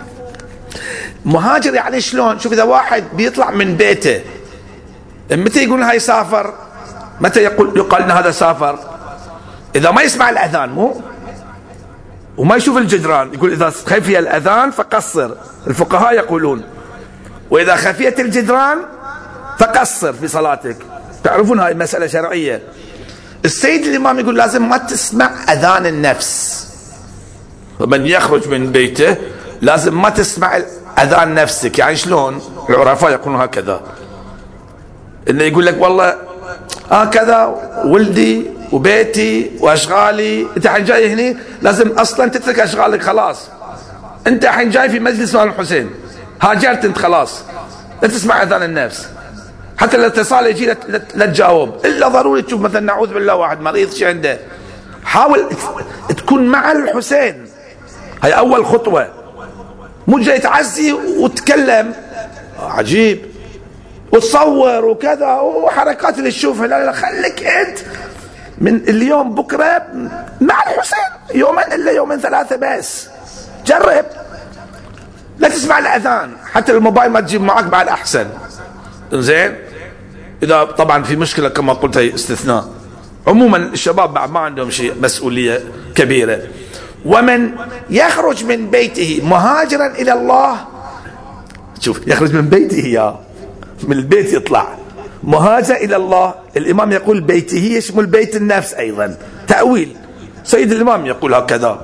مهاجر يعني شلون؟ شوف، اذا واحد بيطلع من بيته متى يقول هاي سافر؟ متى يقول يقال ان هذا سافر؟ اذا ما يسمع الاذان مو وما يشوف الجدران. يقول اذا خفي الاذان فقصر، الفقهاء يقولون، واذا خفيت الجدران فقصر في صلاتك. تعرفون هاي مسألة شرعية. السيد الامام يقول لازم ما تسمع اذان النفس. فمن يخرج من بيته لازم ما تسمع اذان نفسك. يعني شلون؟ العرفاء يقولون هكذا، انه يقول لك والله هكذا ولدي وبيتي واشغالي، انت الحين جاي هني لازم اصلا تترك اشغالك خلاص. انت الحين جاي في مجلس مال الحسين، هاجرت انت خلاص، لا تسمع اذان النفس. حتى الاتصال يجي لا تجاوب، الا ضروري تشوف مثلا نعوذ بالله واحد مريض شي عنده، حاول تكون مع الحسين. هاي اول خطوه، مو جاي تعزي وتكلم عجيب وتصور وكذا وحركات اللي تشوفها. لا لا، خليك انت من اليوم بكره مع الحسين، يومين الا يومين ثلاثه بس، جرب. لا تسمع الاذان، حتى الموبايل ما تجيب معك بعد احسن. زين، اذا طبعا في مشكله كما قلت هي استثناء. عموما الشباب بعد ما عندهم شيء مسؤوليه كبيره. ومن يخرج من بيته مهاجرا الى الله، شوف يخرج من بيته، يا من البيت يطلع مهاجر الى الله. الامام يقول بيته يشمل بيت النفس ايضا، تأويل سيد الامام يقول هكذا.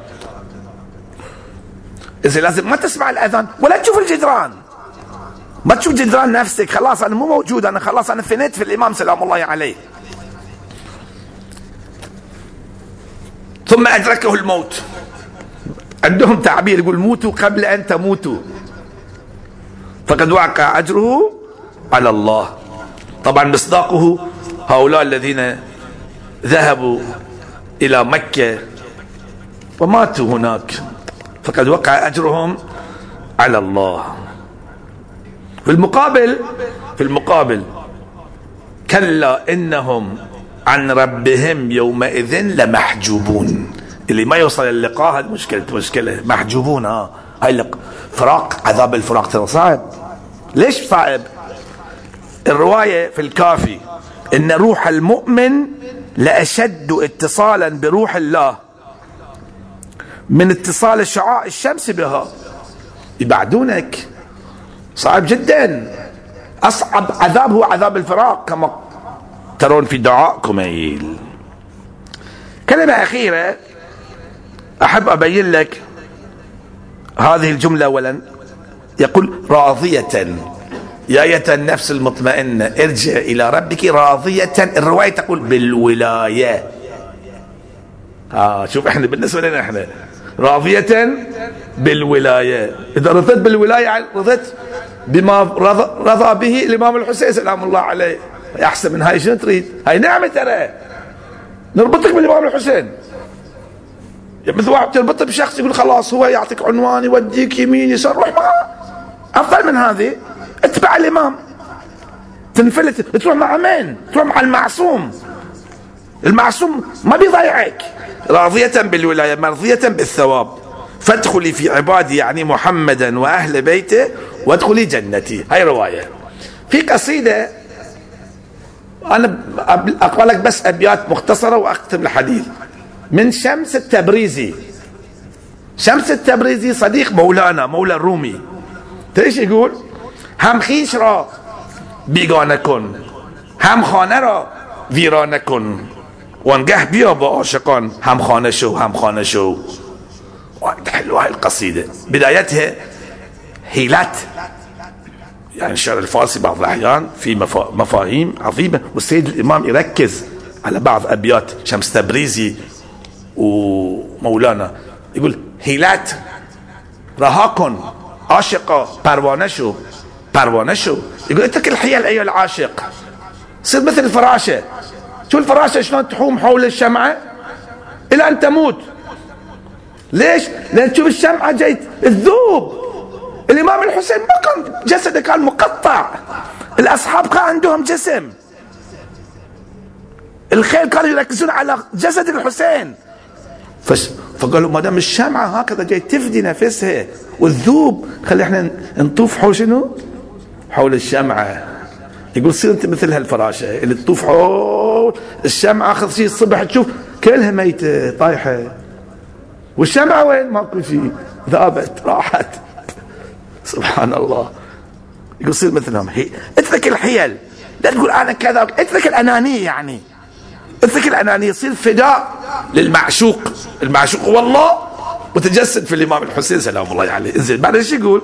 اذا لازم ما تسمع الاذان ولا تشوف الجدران، ما تشوف جدران نفسك. خلاص انا مو موجود، انا خلاص انا فنيت في الامام سلام الله عليه. ثم ادركه الموت. عندهم تعبير يقول موتوا قبل ان تموتوا فقد وقع اجره على الله. طبعا مصداقه هؤلاء الذين ذهبوا الى مكة وماتوا هناك فقد وقع اجرهم على الله. في المقابل في المقابل كلا انهم عن ربهم يومئذ لمحجوبون. اللي ما يوصل اللقاء هذه مشكلة مشكلة محجوبون. ها هاي فراق، عذاب الفراق ترى صعب. ليش صعب؟ الرواية في الكافي ان روح المؤمن لأشد اتصالا بروح الله من اتصال شعاع الشمس بها. يبعدونك، صعب جدا. اصعب عذاب هو عذاب الفراق كما ترون في دعائكم. ايل كلمة اخيرة احب ابين لك هذه الجملة. اولا يقول راضية، يا ايتها النفس المطمئنة ارجع الى ربك راضية. الرواية تقول بالولاية. آه شوف احنا بالنسبة لنا احنا راضية بالولاية. إذا رضيت بالولاية رضيت بما رضى به الإمام الحسين سلام الله عليه. أحسن من هاي شنو تريد؟ هاي نعمة ترى، نربطك بالإمام الحسين. مثل واحد تربطه بشخص يقول خلاص هو يعطيك عنوان يوديك يمين يسار روح معه. أفضل من هذه اتبع الإمام، تنفلت تروح مع مين؟ تروح مع المعصوم. المعصوم ما بيضيعك. راضية بالولاية مرضية بالثواب، فادخلي في عبادي يعني محمدا وأهل بيته وادخلي جنتي. هاي رواية. في قصيدة أنا أقرأ لك بس أبيات مختصرة وأختم الحديث من شمس التبريزي. شمس التبريزي صديق مولانا مولا الرومي. تريش يقول؟ هم خيش را بیگانه کن، هم خانه را ویرانه کن، وانگه بیا با عاشقان هم خانه شو هم خانه شو. حلوة هاي القصيدة. بدايتها هيلات، يعني الشعر الفارسي بعض الأحيان في مفاهيم عظيمة، والسيد الإمام يركز على بعض أبيات شمس تبريزي ومولانا. يقول هيلات رها کن عاشقا پروانه شو پروانه شو. يقول اترك الحيل ايها العاشق، صير مثل الفراشة. شو الفراشة شلون تحوم حول الشمعة الى ان تموت. ليش؟ لان تشوف الشمعة جاي تذوب. الامام الحسين ما كان جسده كان مقطع، الاصحاب كان عندهم جسم. الخيل كانوا يركزون على جسد الحسين، فقالوا ما دام الشمعة هكذا جاي تفدي نفسها والذوب، خلي احنا نطوف حول شنو؟ حول الشمعة. يقول صير انت مثل هالفراشة اللي تطوف حول الشمعة، اخر شيء الصبح تشوف كلها ميتة طايحة، والشمعة وين؟ ماكو شيء، ذابت راحت. سبحان الله. يقول صير مثلهم. اترك الحيل، لا تقول انا كذا، اترك الانانية، يعني اترك الانانية، صير فداء للمعشوق. المعشوق هو الله متجسد في الامام الحسين سلام الله عليه. زين بعد ايش يقول؟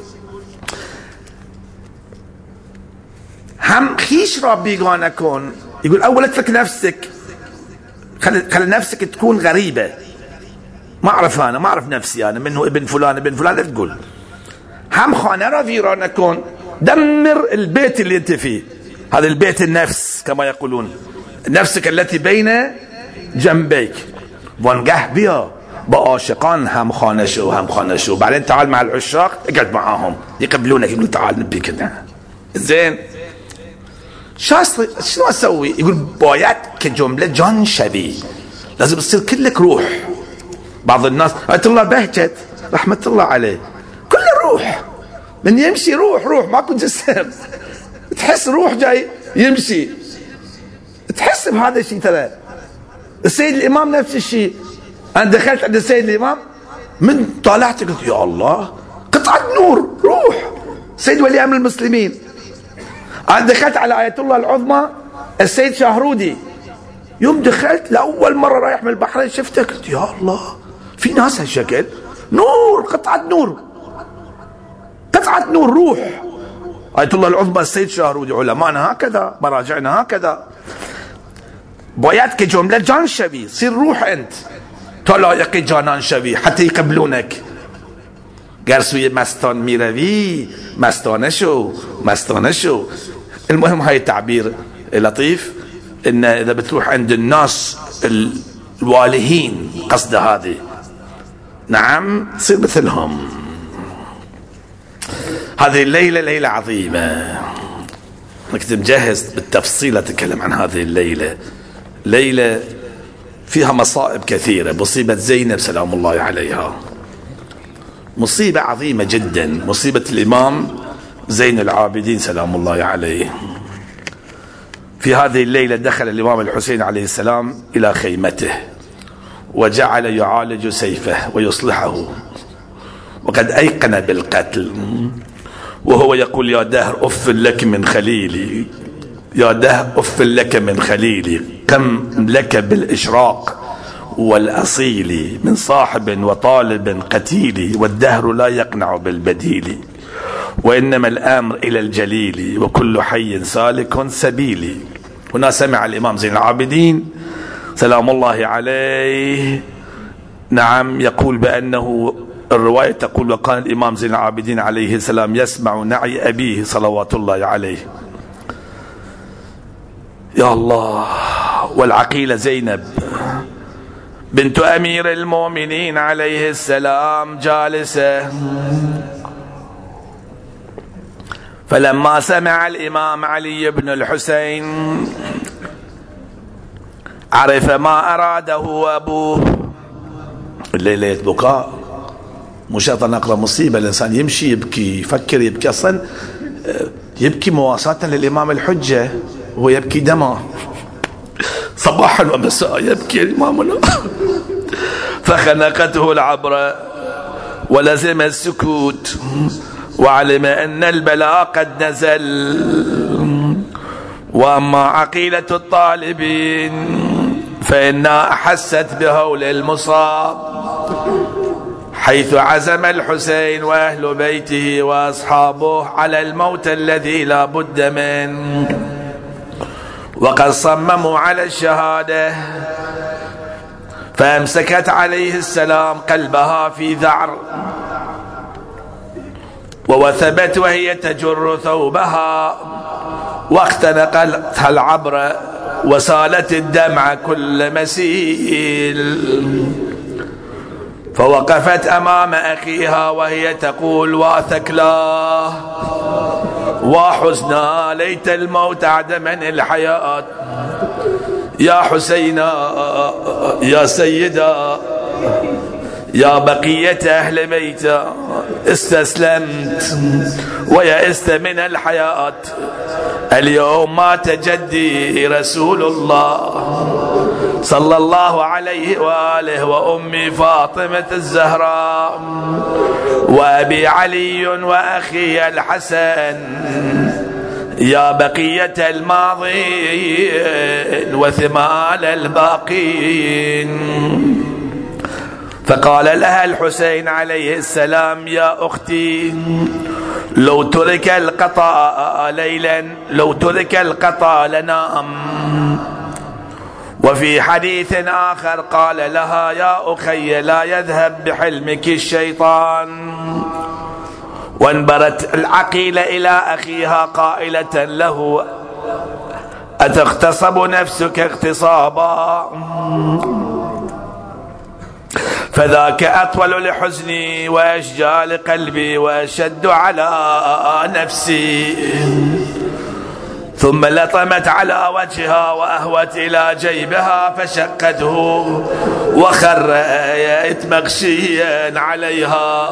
هم خيش را بیگانه کن. يقول اول اترك نفسك، خلي خلي نفسك تكون غريبة. ما اعرف انا، ما اعرف نفسي انا، منه ابن فلان ابن فلان. لا تقول. هم خانه را ویرانه کن، دمر البيت اللي انت فيه. هذا البيت النفس كما يقولون، نفسك التي بين جنبيك. وانقه بيا بعاشقان هم خانه شو هم خانه شو. بعدين تعال مع العشاق اقعد معاهم يقبلونك، يقول تعال نبي كذا. زين شو شنو اسوي؟ يقول بايد كجمله جان شبي، لازم تصير كلك روح. بعض الناس آية الله بهجت رحمه الله عليه كله روح، من يمشي روح روح، ماكو جسم. تحس روح جاي يمشي، تحس بهذا الشيء. ترى السيد الامام نفس الشيء. انا دخلت عند السيد الامام، من طالعت قلت يا الله قطعه نور روح سيد ولي امر المسلمين. انا دخلت على آية الله العظمى السيد شاهرودي، يوم دخلت لاول مره رايح من البحرين شفته قلت يا الله في ناس هالشكل، نور قطعه نور قطعه نور روح. آية الله العظمى السيد شاهرودي، علماءنا هكذا، مراجعنا هكذا. باید که جمله جان شوی، صير روح انت تا لایق جانان شوی حتى يقبلونك. گر سوی مستان میروی مستانه شو مستانه شو. المهم هاي التعبير لطيف، ان اذا بتروح عند الناس الوالهين قصد هذه، نعم تصير مثلهم. هذه الليلة ليلة عظيمة، كنت مجهز بالتفصيل أتكلم عن هذه الليلة. ليلة فيها مصائب كثيرة. مصيبة زينب سلام الله عليها مصيبة عظيمة جدا، مصيبة الإمام زين العابدين سلام الله عليه. في هذه الليلة دخل الإمام الحسين عليه السلام إلى خيمته وجعل يعالج سيفه ويصلحه، وقد أيقن بالقتل، وهو يقول يا دهر أف لك من خليلي، يا دهر أف لك من خليلي، كم لك بالإشراق والأصيل من صاحب وطالب قتيل، والدهر لا يقنع بالبديل، وإنما الأمر إلى الجليل، وكل حي سالك سبيلي. هنا سمع الإمام زين العابدين سلام الله عليه. نعم، يقول بأنه الرواية تقول وكان الإمام زين العابدين عليه السلام يسمع نعي أبيه صلوات الله عليه. يا الله. والعقيلة زينب بنت أمير المؤمنين عليه السلام جالسة، فلما سمع الإمام علي بن الحسين عرف ما أراده أبوه. الليلة بكاء، مو شرط نقرأ مصيبة، الإنسان يمشي يبكي، يفكر يبكي، أصلا يبكي مواساة للإمام الحجة، هو يبكي دما صباحا ومساء يبكي إمامنا. فخنقته العبرة ولزم السكوت، وعلم أن البلاء قد نزل. وأما عقيلة الطالبين فإنها أحست بهول المصاب، حيث عزم الحسين وأهل بيته وأصحابه على الموت الذي لا بد منه، وقد صمموا على الشهادة. فأمسكت عليه السلام قلبها في ذعر، ووثبت وهي تجر ثوبها، واختنقتها العبرة وسالت الدمع كل مسيل. فوقفت أمام أخيها وهي تقول واثكلاه وحزنا، ليت الموت أعدمني الحياة. يا حسينا، يا سيدا، يا بقية أهل بيت، استسلمت ويأست من الحياة. اليوم مات جدي رسول الله صلى الله عليه وآله، وأمي فاطمة الزهراء، وأبي علي، وأخي الحسن. يا بقية الماضين وثمال الباقين. فقال لها الحسين عليه السلام يا أختي، لو ترك القطاء ليلا لو ترك القطاء لنام. وفي حديث آخر قال لها يا أخي لا يذهب بحلمك الشيطان. وانبرت العقيلة إلى أخيها قائلة له أتغتصب نفسك اغتصابا؟ فذاك أطول لحزني وأشجى لقلبي وأشد على نفسي. ثم لطمت على وجهها وأهوت إلى جيبها فشقته وخرت مغشيا عليها.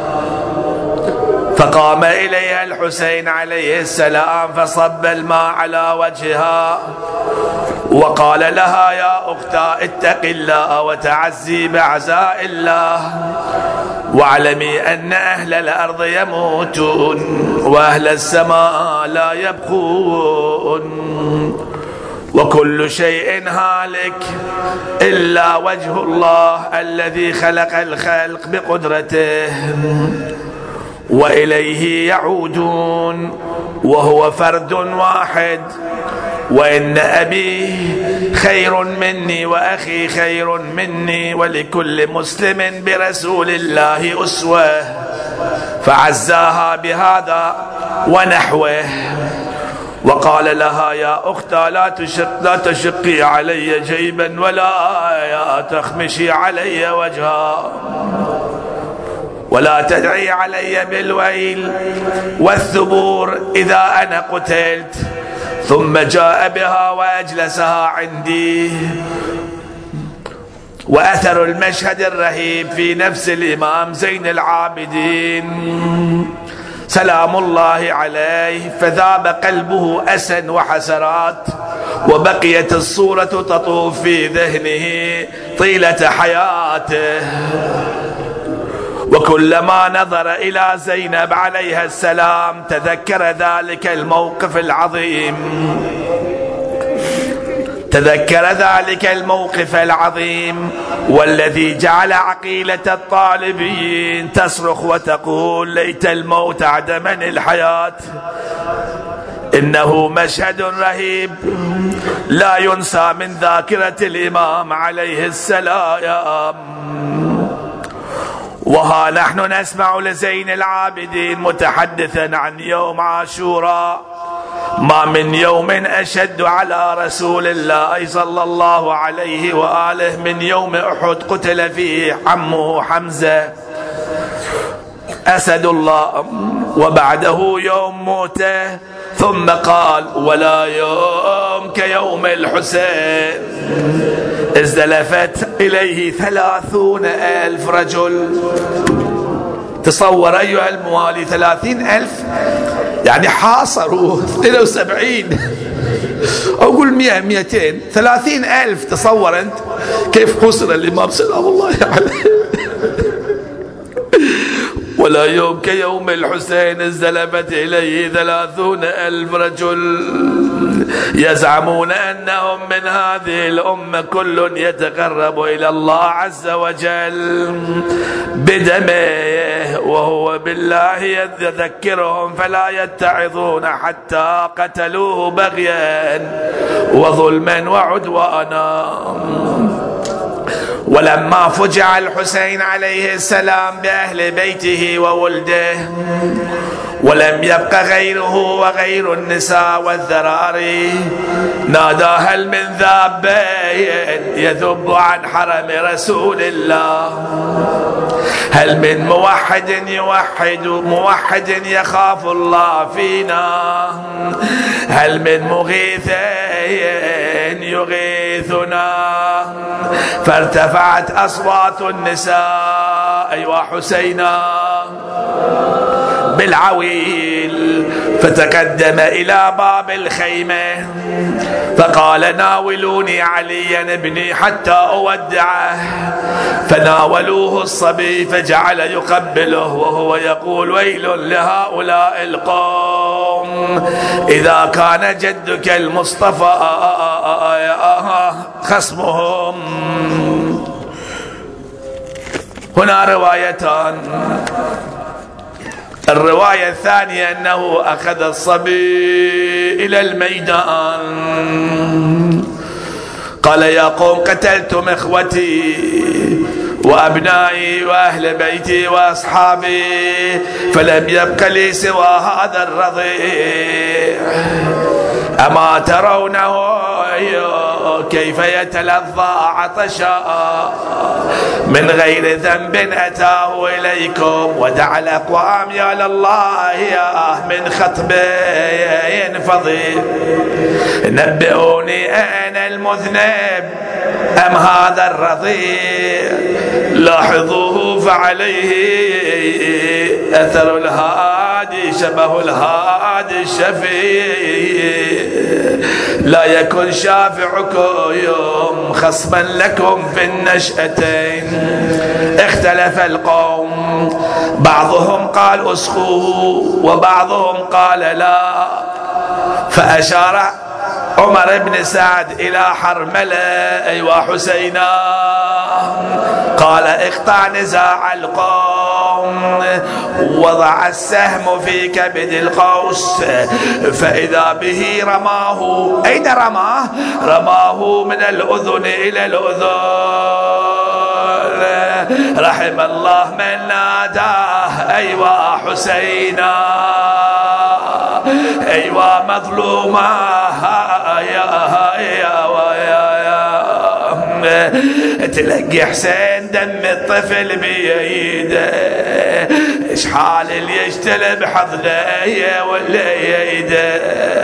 فقام إليها الحسين عليه السلام فصب الماء على وجهها وقال لها يا أختاه اتق الله وتعزي بعزاء الله، واعلمي أن أهل الأرض يموتون وأهل السماء لا يبقون، وكل شيء هالك إلا وجه الله الذي خلق الخلق بقدرته وإليه يعودون، وهو فرد واحد. وإن أبي خير مني وأخي خير مني، ولكل مسلم برسول الله أسوة. فعزاها بهذا ونحوه. وقال لها يا أختاه لا تشق لا تشقي علي جيبا ولا تخمشي علي وجها، ولا تدعي علي بالويل والثبور إذا أنا قتلت. ثم جاء بها وأجلسها عندي. وأثر المشهد الرهيب في نفس الإمام زين العابدين سلام الله عليه، فذاب قلبه أسا وحسرات، وبقيت الصورة تطوف في ذهنه طيلة حياته. وكلما نظر إلى زينب عليها السلام تذكر ذلك الموقف العظيم تذكر ذلك الموقف العظيم والذي جعل عقيلة الطالبين تصرخ وتقول ليت الموت أعدمني الحياة. إنه مشهد رهيب لا ينسى من ذاكرة الإمام عليه السلام. وها نحن نسمع لزين العابدين متحدثا عن يوم عاشوراء: ما من يوم أشد على رسول الله صلى الله عليه وآله من يوم أحد قتل فيه عمه حمزة أسد الله، وبعده يوم موته، ثم قال: ولا يوم كيوم الحسين، ازدلفت إليه ثلاثون ألف رجل. تصور أيها الموالي، ثلاثين ألف يعني حاصروا اثنين وسبعين، أقول مئة مئتين، ثلاثين ألف. تصور أنت كيف حصر الإمام سلام الله عليه. ولا يوم كيوم الحسين ازدلفت إليه ثلاثون ألف رجل يزعمون أنهم من هذه الأمة كل يتقرب إلى الله عز وجل بدمه، وهو بالله يذكرهم فلا يتعظون حتى قتلوه بغيا وظلما وعدوانا. ولما فجع الحسين عليه السلام بأهل بيته وولده ولم يبق غيره وغير النساء والذراري، نادى: هل من ذاب يذب عن حرم رسول الله؟ هل من موحد يوحد موحد يخاف الله فينا؟ هل من مغيث يغيثنا؟ فارتفعت أصوات النساء: أيوا حسينا بالعويل، فتقدم إلى باب الخيمة فقال: ناولوني عليا ابني حتى أودعه. فناولوه الصبي فجعل يقبله وهو يقول: ويل لهؤلاء القوم، إذا كان جدك المصطفى خصمهم. هنا روايتان. الرواية الثانية أنه أخذ الصبي إلى الميدان، قال: يا قوم، قتلتم إخوتي وأبنائي وأهل بيتي وأصحابي، فلم يبق لي سوى هذا الرضيع. أما ترونه كيف يتلظى عطشا من غير ذنب أتاه إليكم، ودع الأقوام يا لله يا من خطبه ينفضي. نبئوني أنا المذنب أم هذا الرضيع؟ لاحظوه فعليه أثر الهادي شبه الهادي الشفيع، لا يكن شافعكم يوم خصما لكم في النشأتين. اختلف القوم، بعضهم قال اسخوه وبعضهم قال لا، فأشار عمر بن سعد إلى حرملة: أيوا حسينا، قال: اقطع نزاع القوم. وضع السهم في كبد القوس فإذا به رماه. أين رماه؟ رماه من الأذن إلى الأذن. رحم الله من ناداه: أيوا حسينا، أيوا مظلوما، يا يا يا تلقي حسين دم الطفل بيده، ايش حال اللي يجتلب حضنه ولا يده.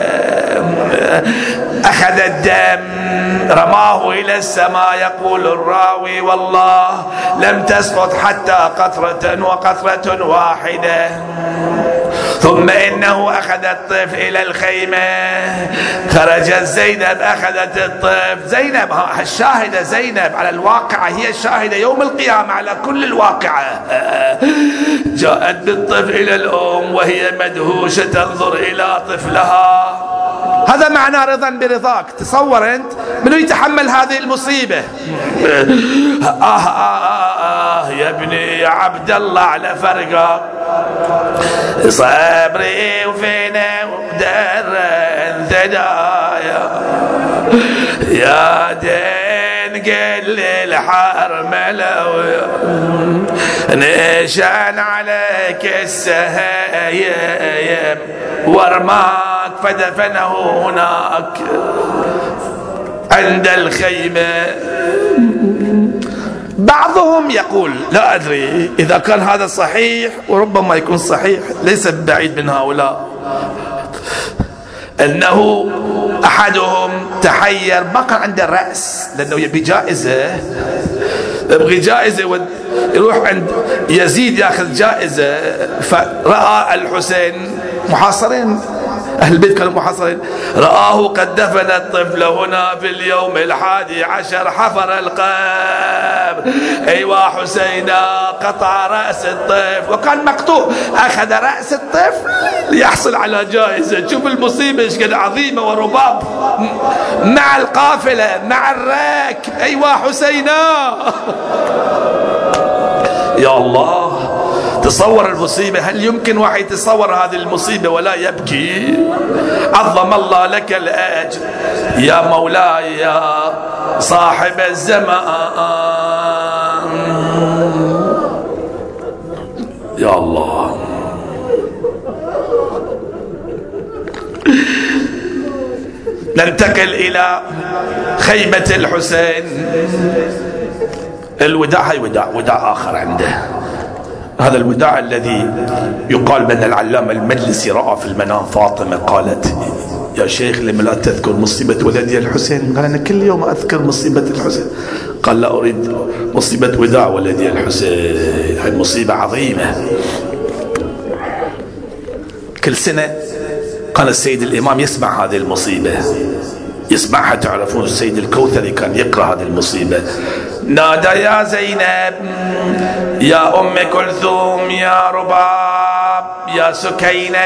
أخذ الدم رماه إلى السماء. يقول الراوي: والله لم تسقط حتى قطرة وقطرة واحدة. ثم إنه أخذ الطفل إلى الخيمة، خرجت زينب أخذت الطفل. زينب الشاهدة، زينب على الواقعة هي الشاهدة يوم القيامة على كل الواقعة. جاءت بالطفل إلى الأم وهي مدهوشة تنظر إلى طفلها. هذا معنى رضا برضاك. تصور أنت منو يتحمل هذه المصيبة؟ آه, آه, آه, آه يا ابني يا عبد الله على فرقة صبري وفينا ودرك الفدايا يا دين قل الحرملة نشان عليك السهايم ورماك فدفنه هناك عند الخيمة. بعضهم يقول لا أدري إذا كان هذا صحيح وربما يكون صحيح ليس بعيد من هؤلاء، أنه أحدهم تحير ما كان عنده رأس لأنه يبي جائزة، يبغي جائزة يروح عند يزيد ياخذ جائزة، فرأى الحسين محاصرين، أهل البيت كانوا محاصرين، رآه قد دفن الطفل هنا في اليوم الحادي عشر حفر القبر. أيوة حسينا قطع رأس الطفل وكان مقطوع، أخذ رأس الطفل ليحصل على جائزة. شوف المصيبة ايش قد عظيمة، ورباط مع القافلة مع الراكب. أيوة حسينا يا الله، تصور المصيبة. هل يمكن واحد يتصور هذه المصيبة ولا يبكي؟ عظم الله لك الأجر يا مولاي يا صاحب الزمان يا الله. ننتقل إلى خيمة الحسين. الوداع هي وداع وداع آخر عنده، هذا الوداع الذي يقال بأن العلامة المجلسي رأى في المنام فاطمة قالت يا شيخ لما لا تذكر مصيبة ولدي الحسين؟ قال أنا كل يوم أذكر مصيبة الحسين. قال لا أريد مصيبة وداع ولدي الحسين، هذه مصيبة عظيمة. كل سنة كان السيد الإمام يسمع هذه المصيبة، يسمعها. تعرفون السيد الكوثري كان يقرأ هذه المصيبة. نادى يا زينب يا أم كلثوم يا رباب يا سكينة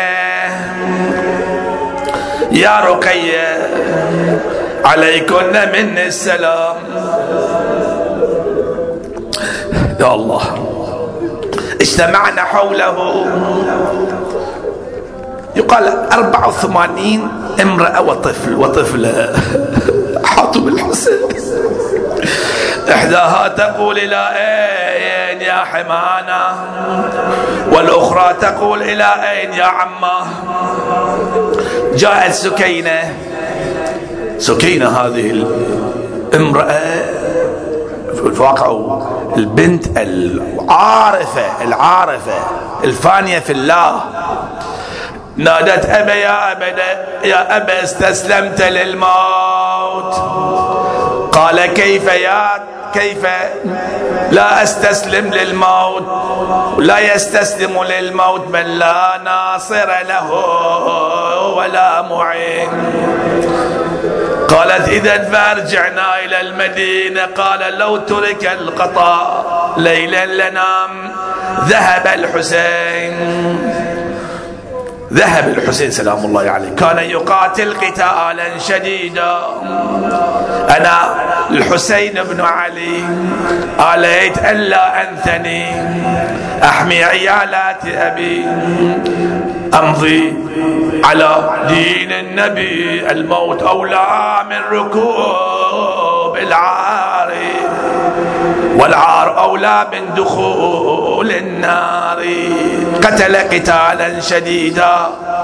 يا رقية عليكن من السلام. يا الله، اجتمعنا حوله يقال أربعة وثمانين امرأة وطفل وطفلة حاطوا بالحسين. إحداها تقول إلى أين يا حمانة، والأخرى تقول إلى أين يا عمه. جاءت سكينة. سكينة هذه الامرأة في الواقع البنت العارفة العارفة الفانية في الله. نادت أبا يا أبا يا أبا استسلمت للموت. قال كيف يا كيف لا أستسلم للموت؟ لا يستسلم للموت من لا ناصر له ولا معين. قالت إذا فارجعنا إلى المدينة. قال لو ترك القطاع ليلا لنام. ذهب الحسين ذهب الحسين سلام الله عليه، كان يقاتل قتالا شديدا. أنا الحسين بن علي آليت ألا أنثني أحمي عيالات أبي، أمضي على دين النبي. الموت أولى من ركوب العار، والعار أولى من دخول النار. قتل قتالا شديدا.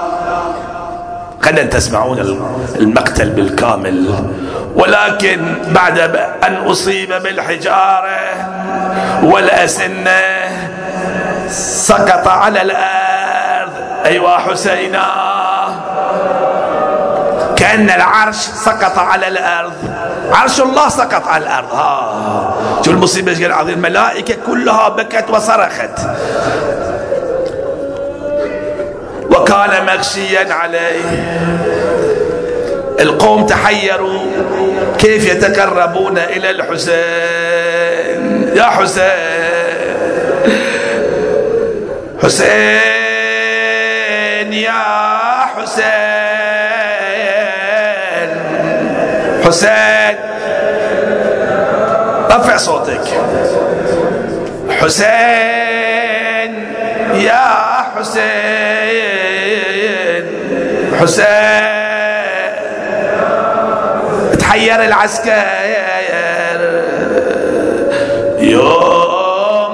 غدا تسمعون المقتل بالكامل. ولكن بعد أن أصيب بالحجارة والأسنة سقط على الأرض. أيوة حسينا، كأن العرش سقط على الأرض، عرش الله سقط على الأرض. ها شو المصيبة العظيمة. الملائكة كلها بكت وصرخت. وكان مغشيا عليه. القوم تحيروا كيف يتقربون إلى الحسين. يا حسين حسين يا حسين حسين، رفع صوتك. حسين يا حسين حسين حير العسكر يوم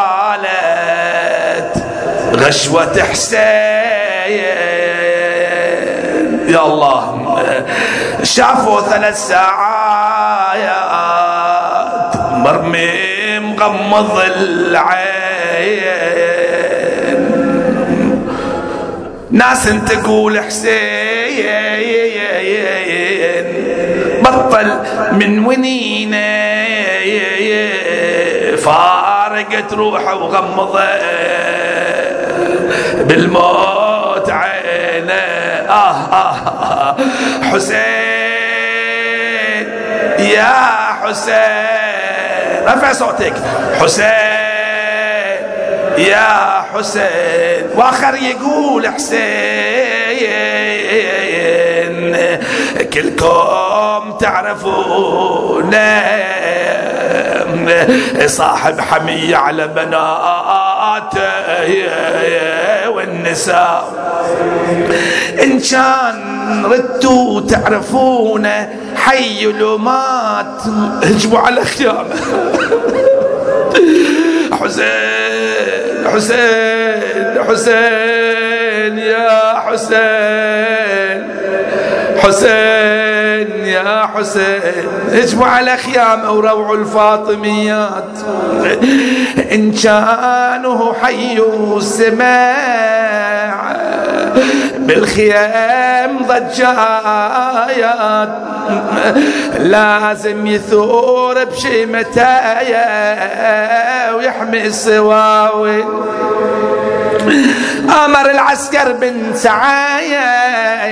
طالت غشوة حسين يا الله شافوا ثلاث ساعات مرمي مغمض العين ناس تقول حسين بطل من ونينه فارقت روحه وغمضه بالموت عينه آه آه حسين يا حسين رفع صوتك حسين يا حسين واخر يقول حسين كلكم تعرفون صاحب حمية على بناته والنساء إن كان ردتوا تعرفونه حي لو مات هجموا على خيامه حسين حسين حسين يا حسين حسين يا حسين هجموا على خيامه وروعوا الفاطميات إن كانوا حيوا السماع بالخيام ضجايات لازم يثور بشيمتايا ويحمي السواوي أمر العسكر بن سعايا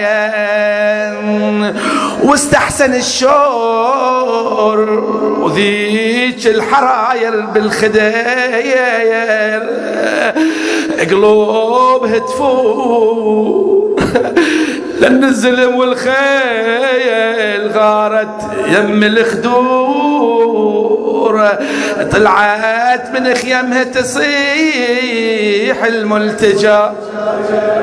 واستحسن الشور وذيك الحراير بالخداير قلوب هتفور لأن الظلم والخيل غارت يم الخدور طلعت من خيامها تصيح الملتجى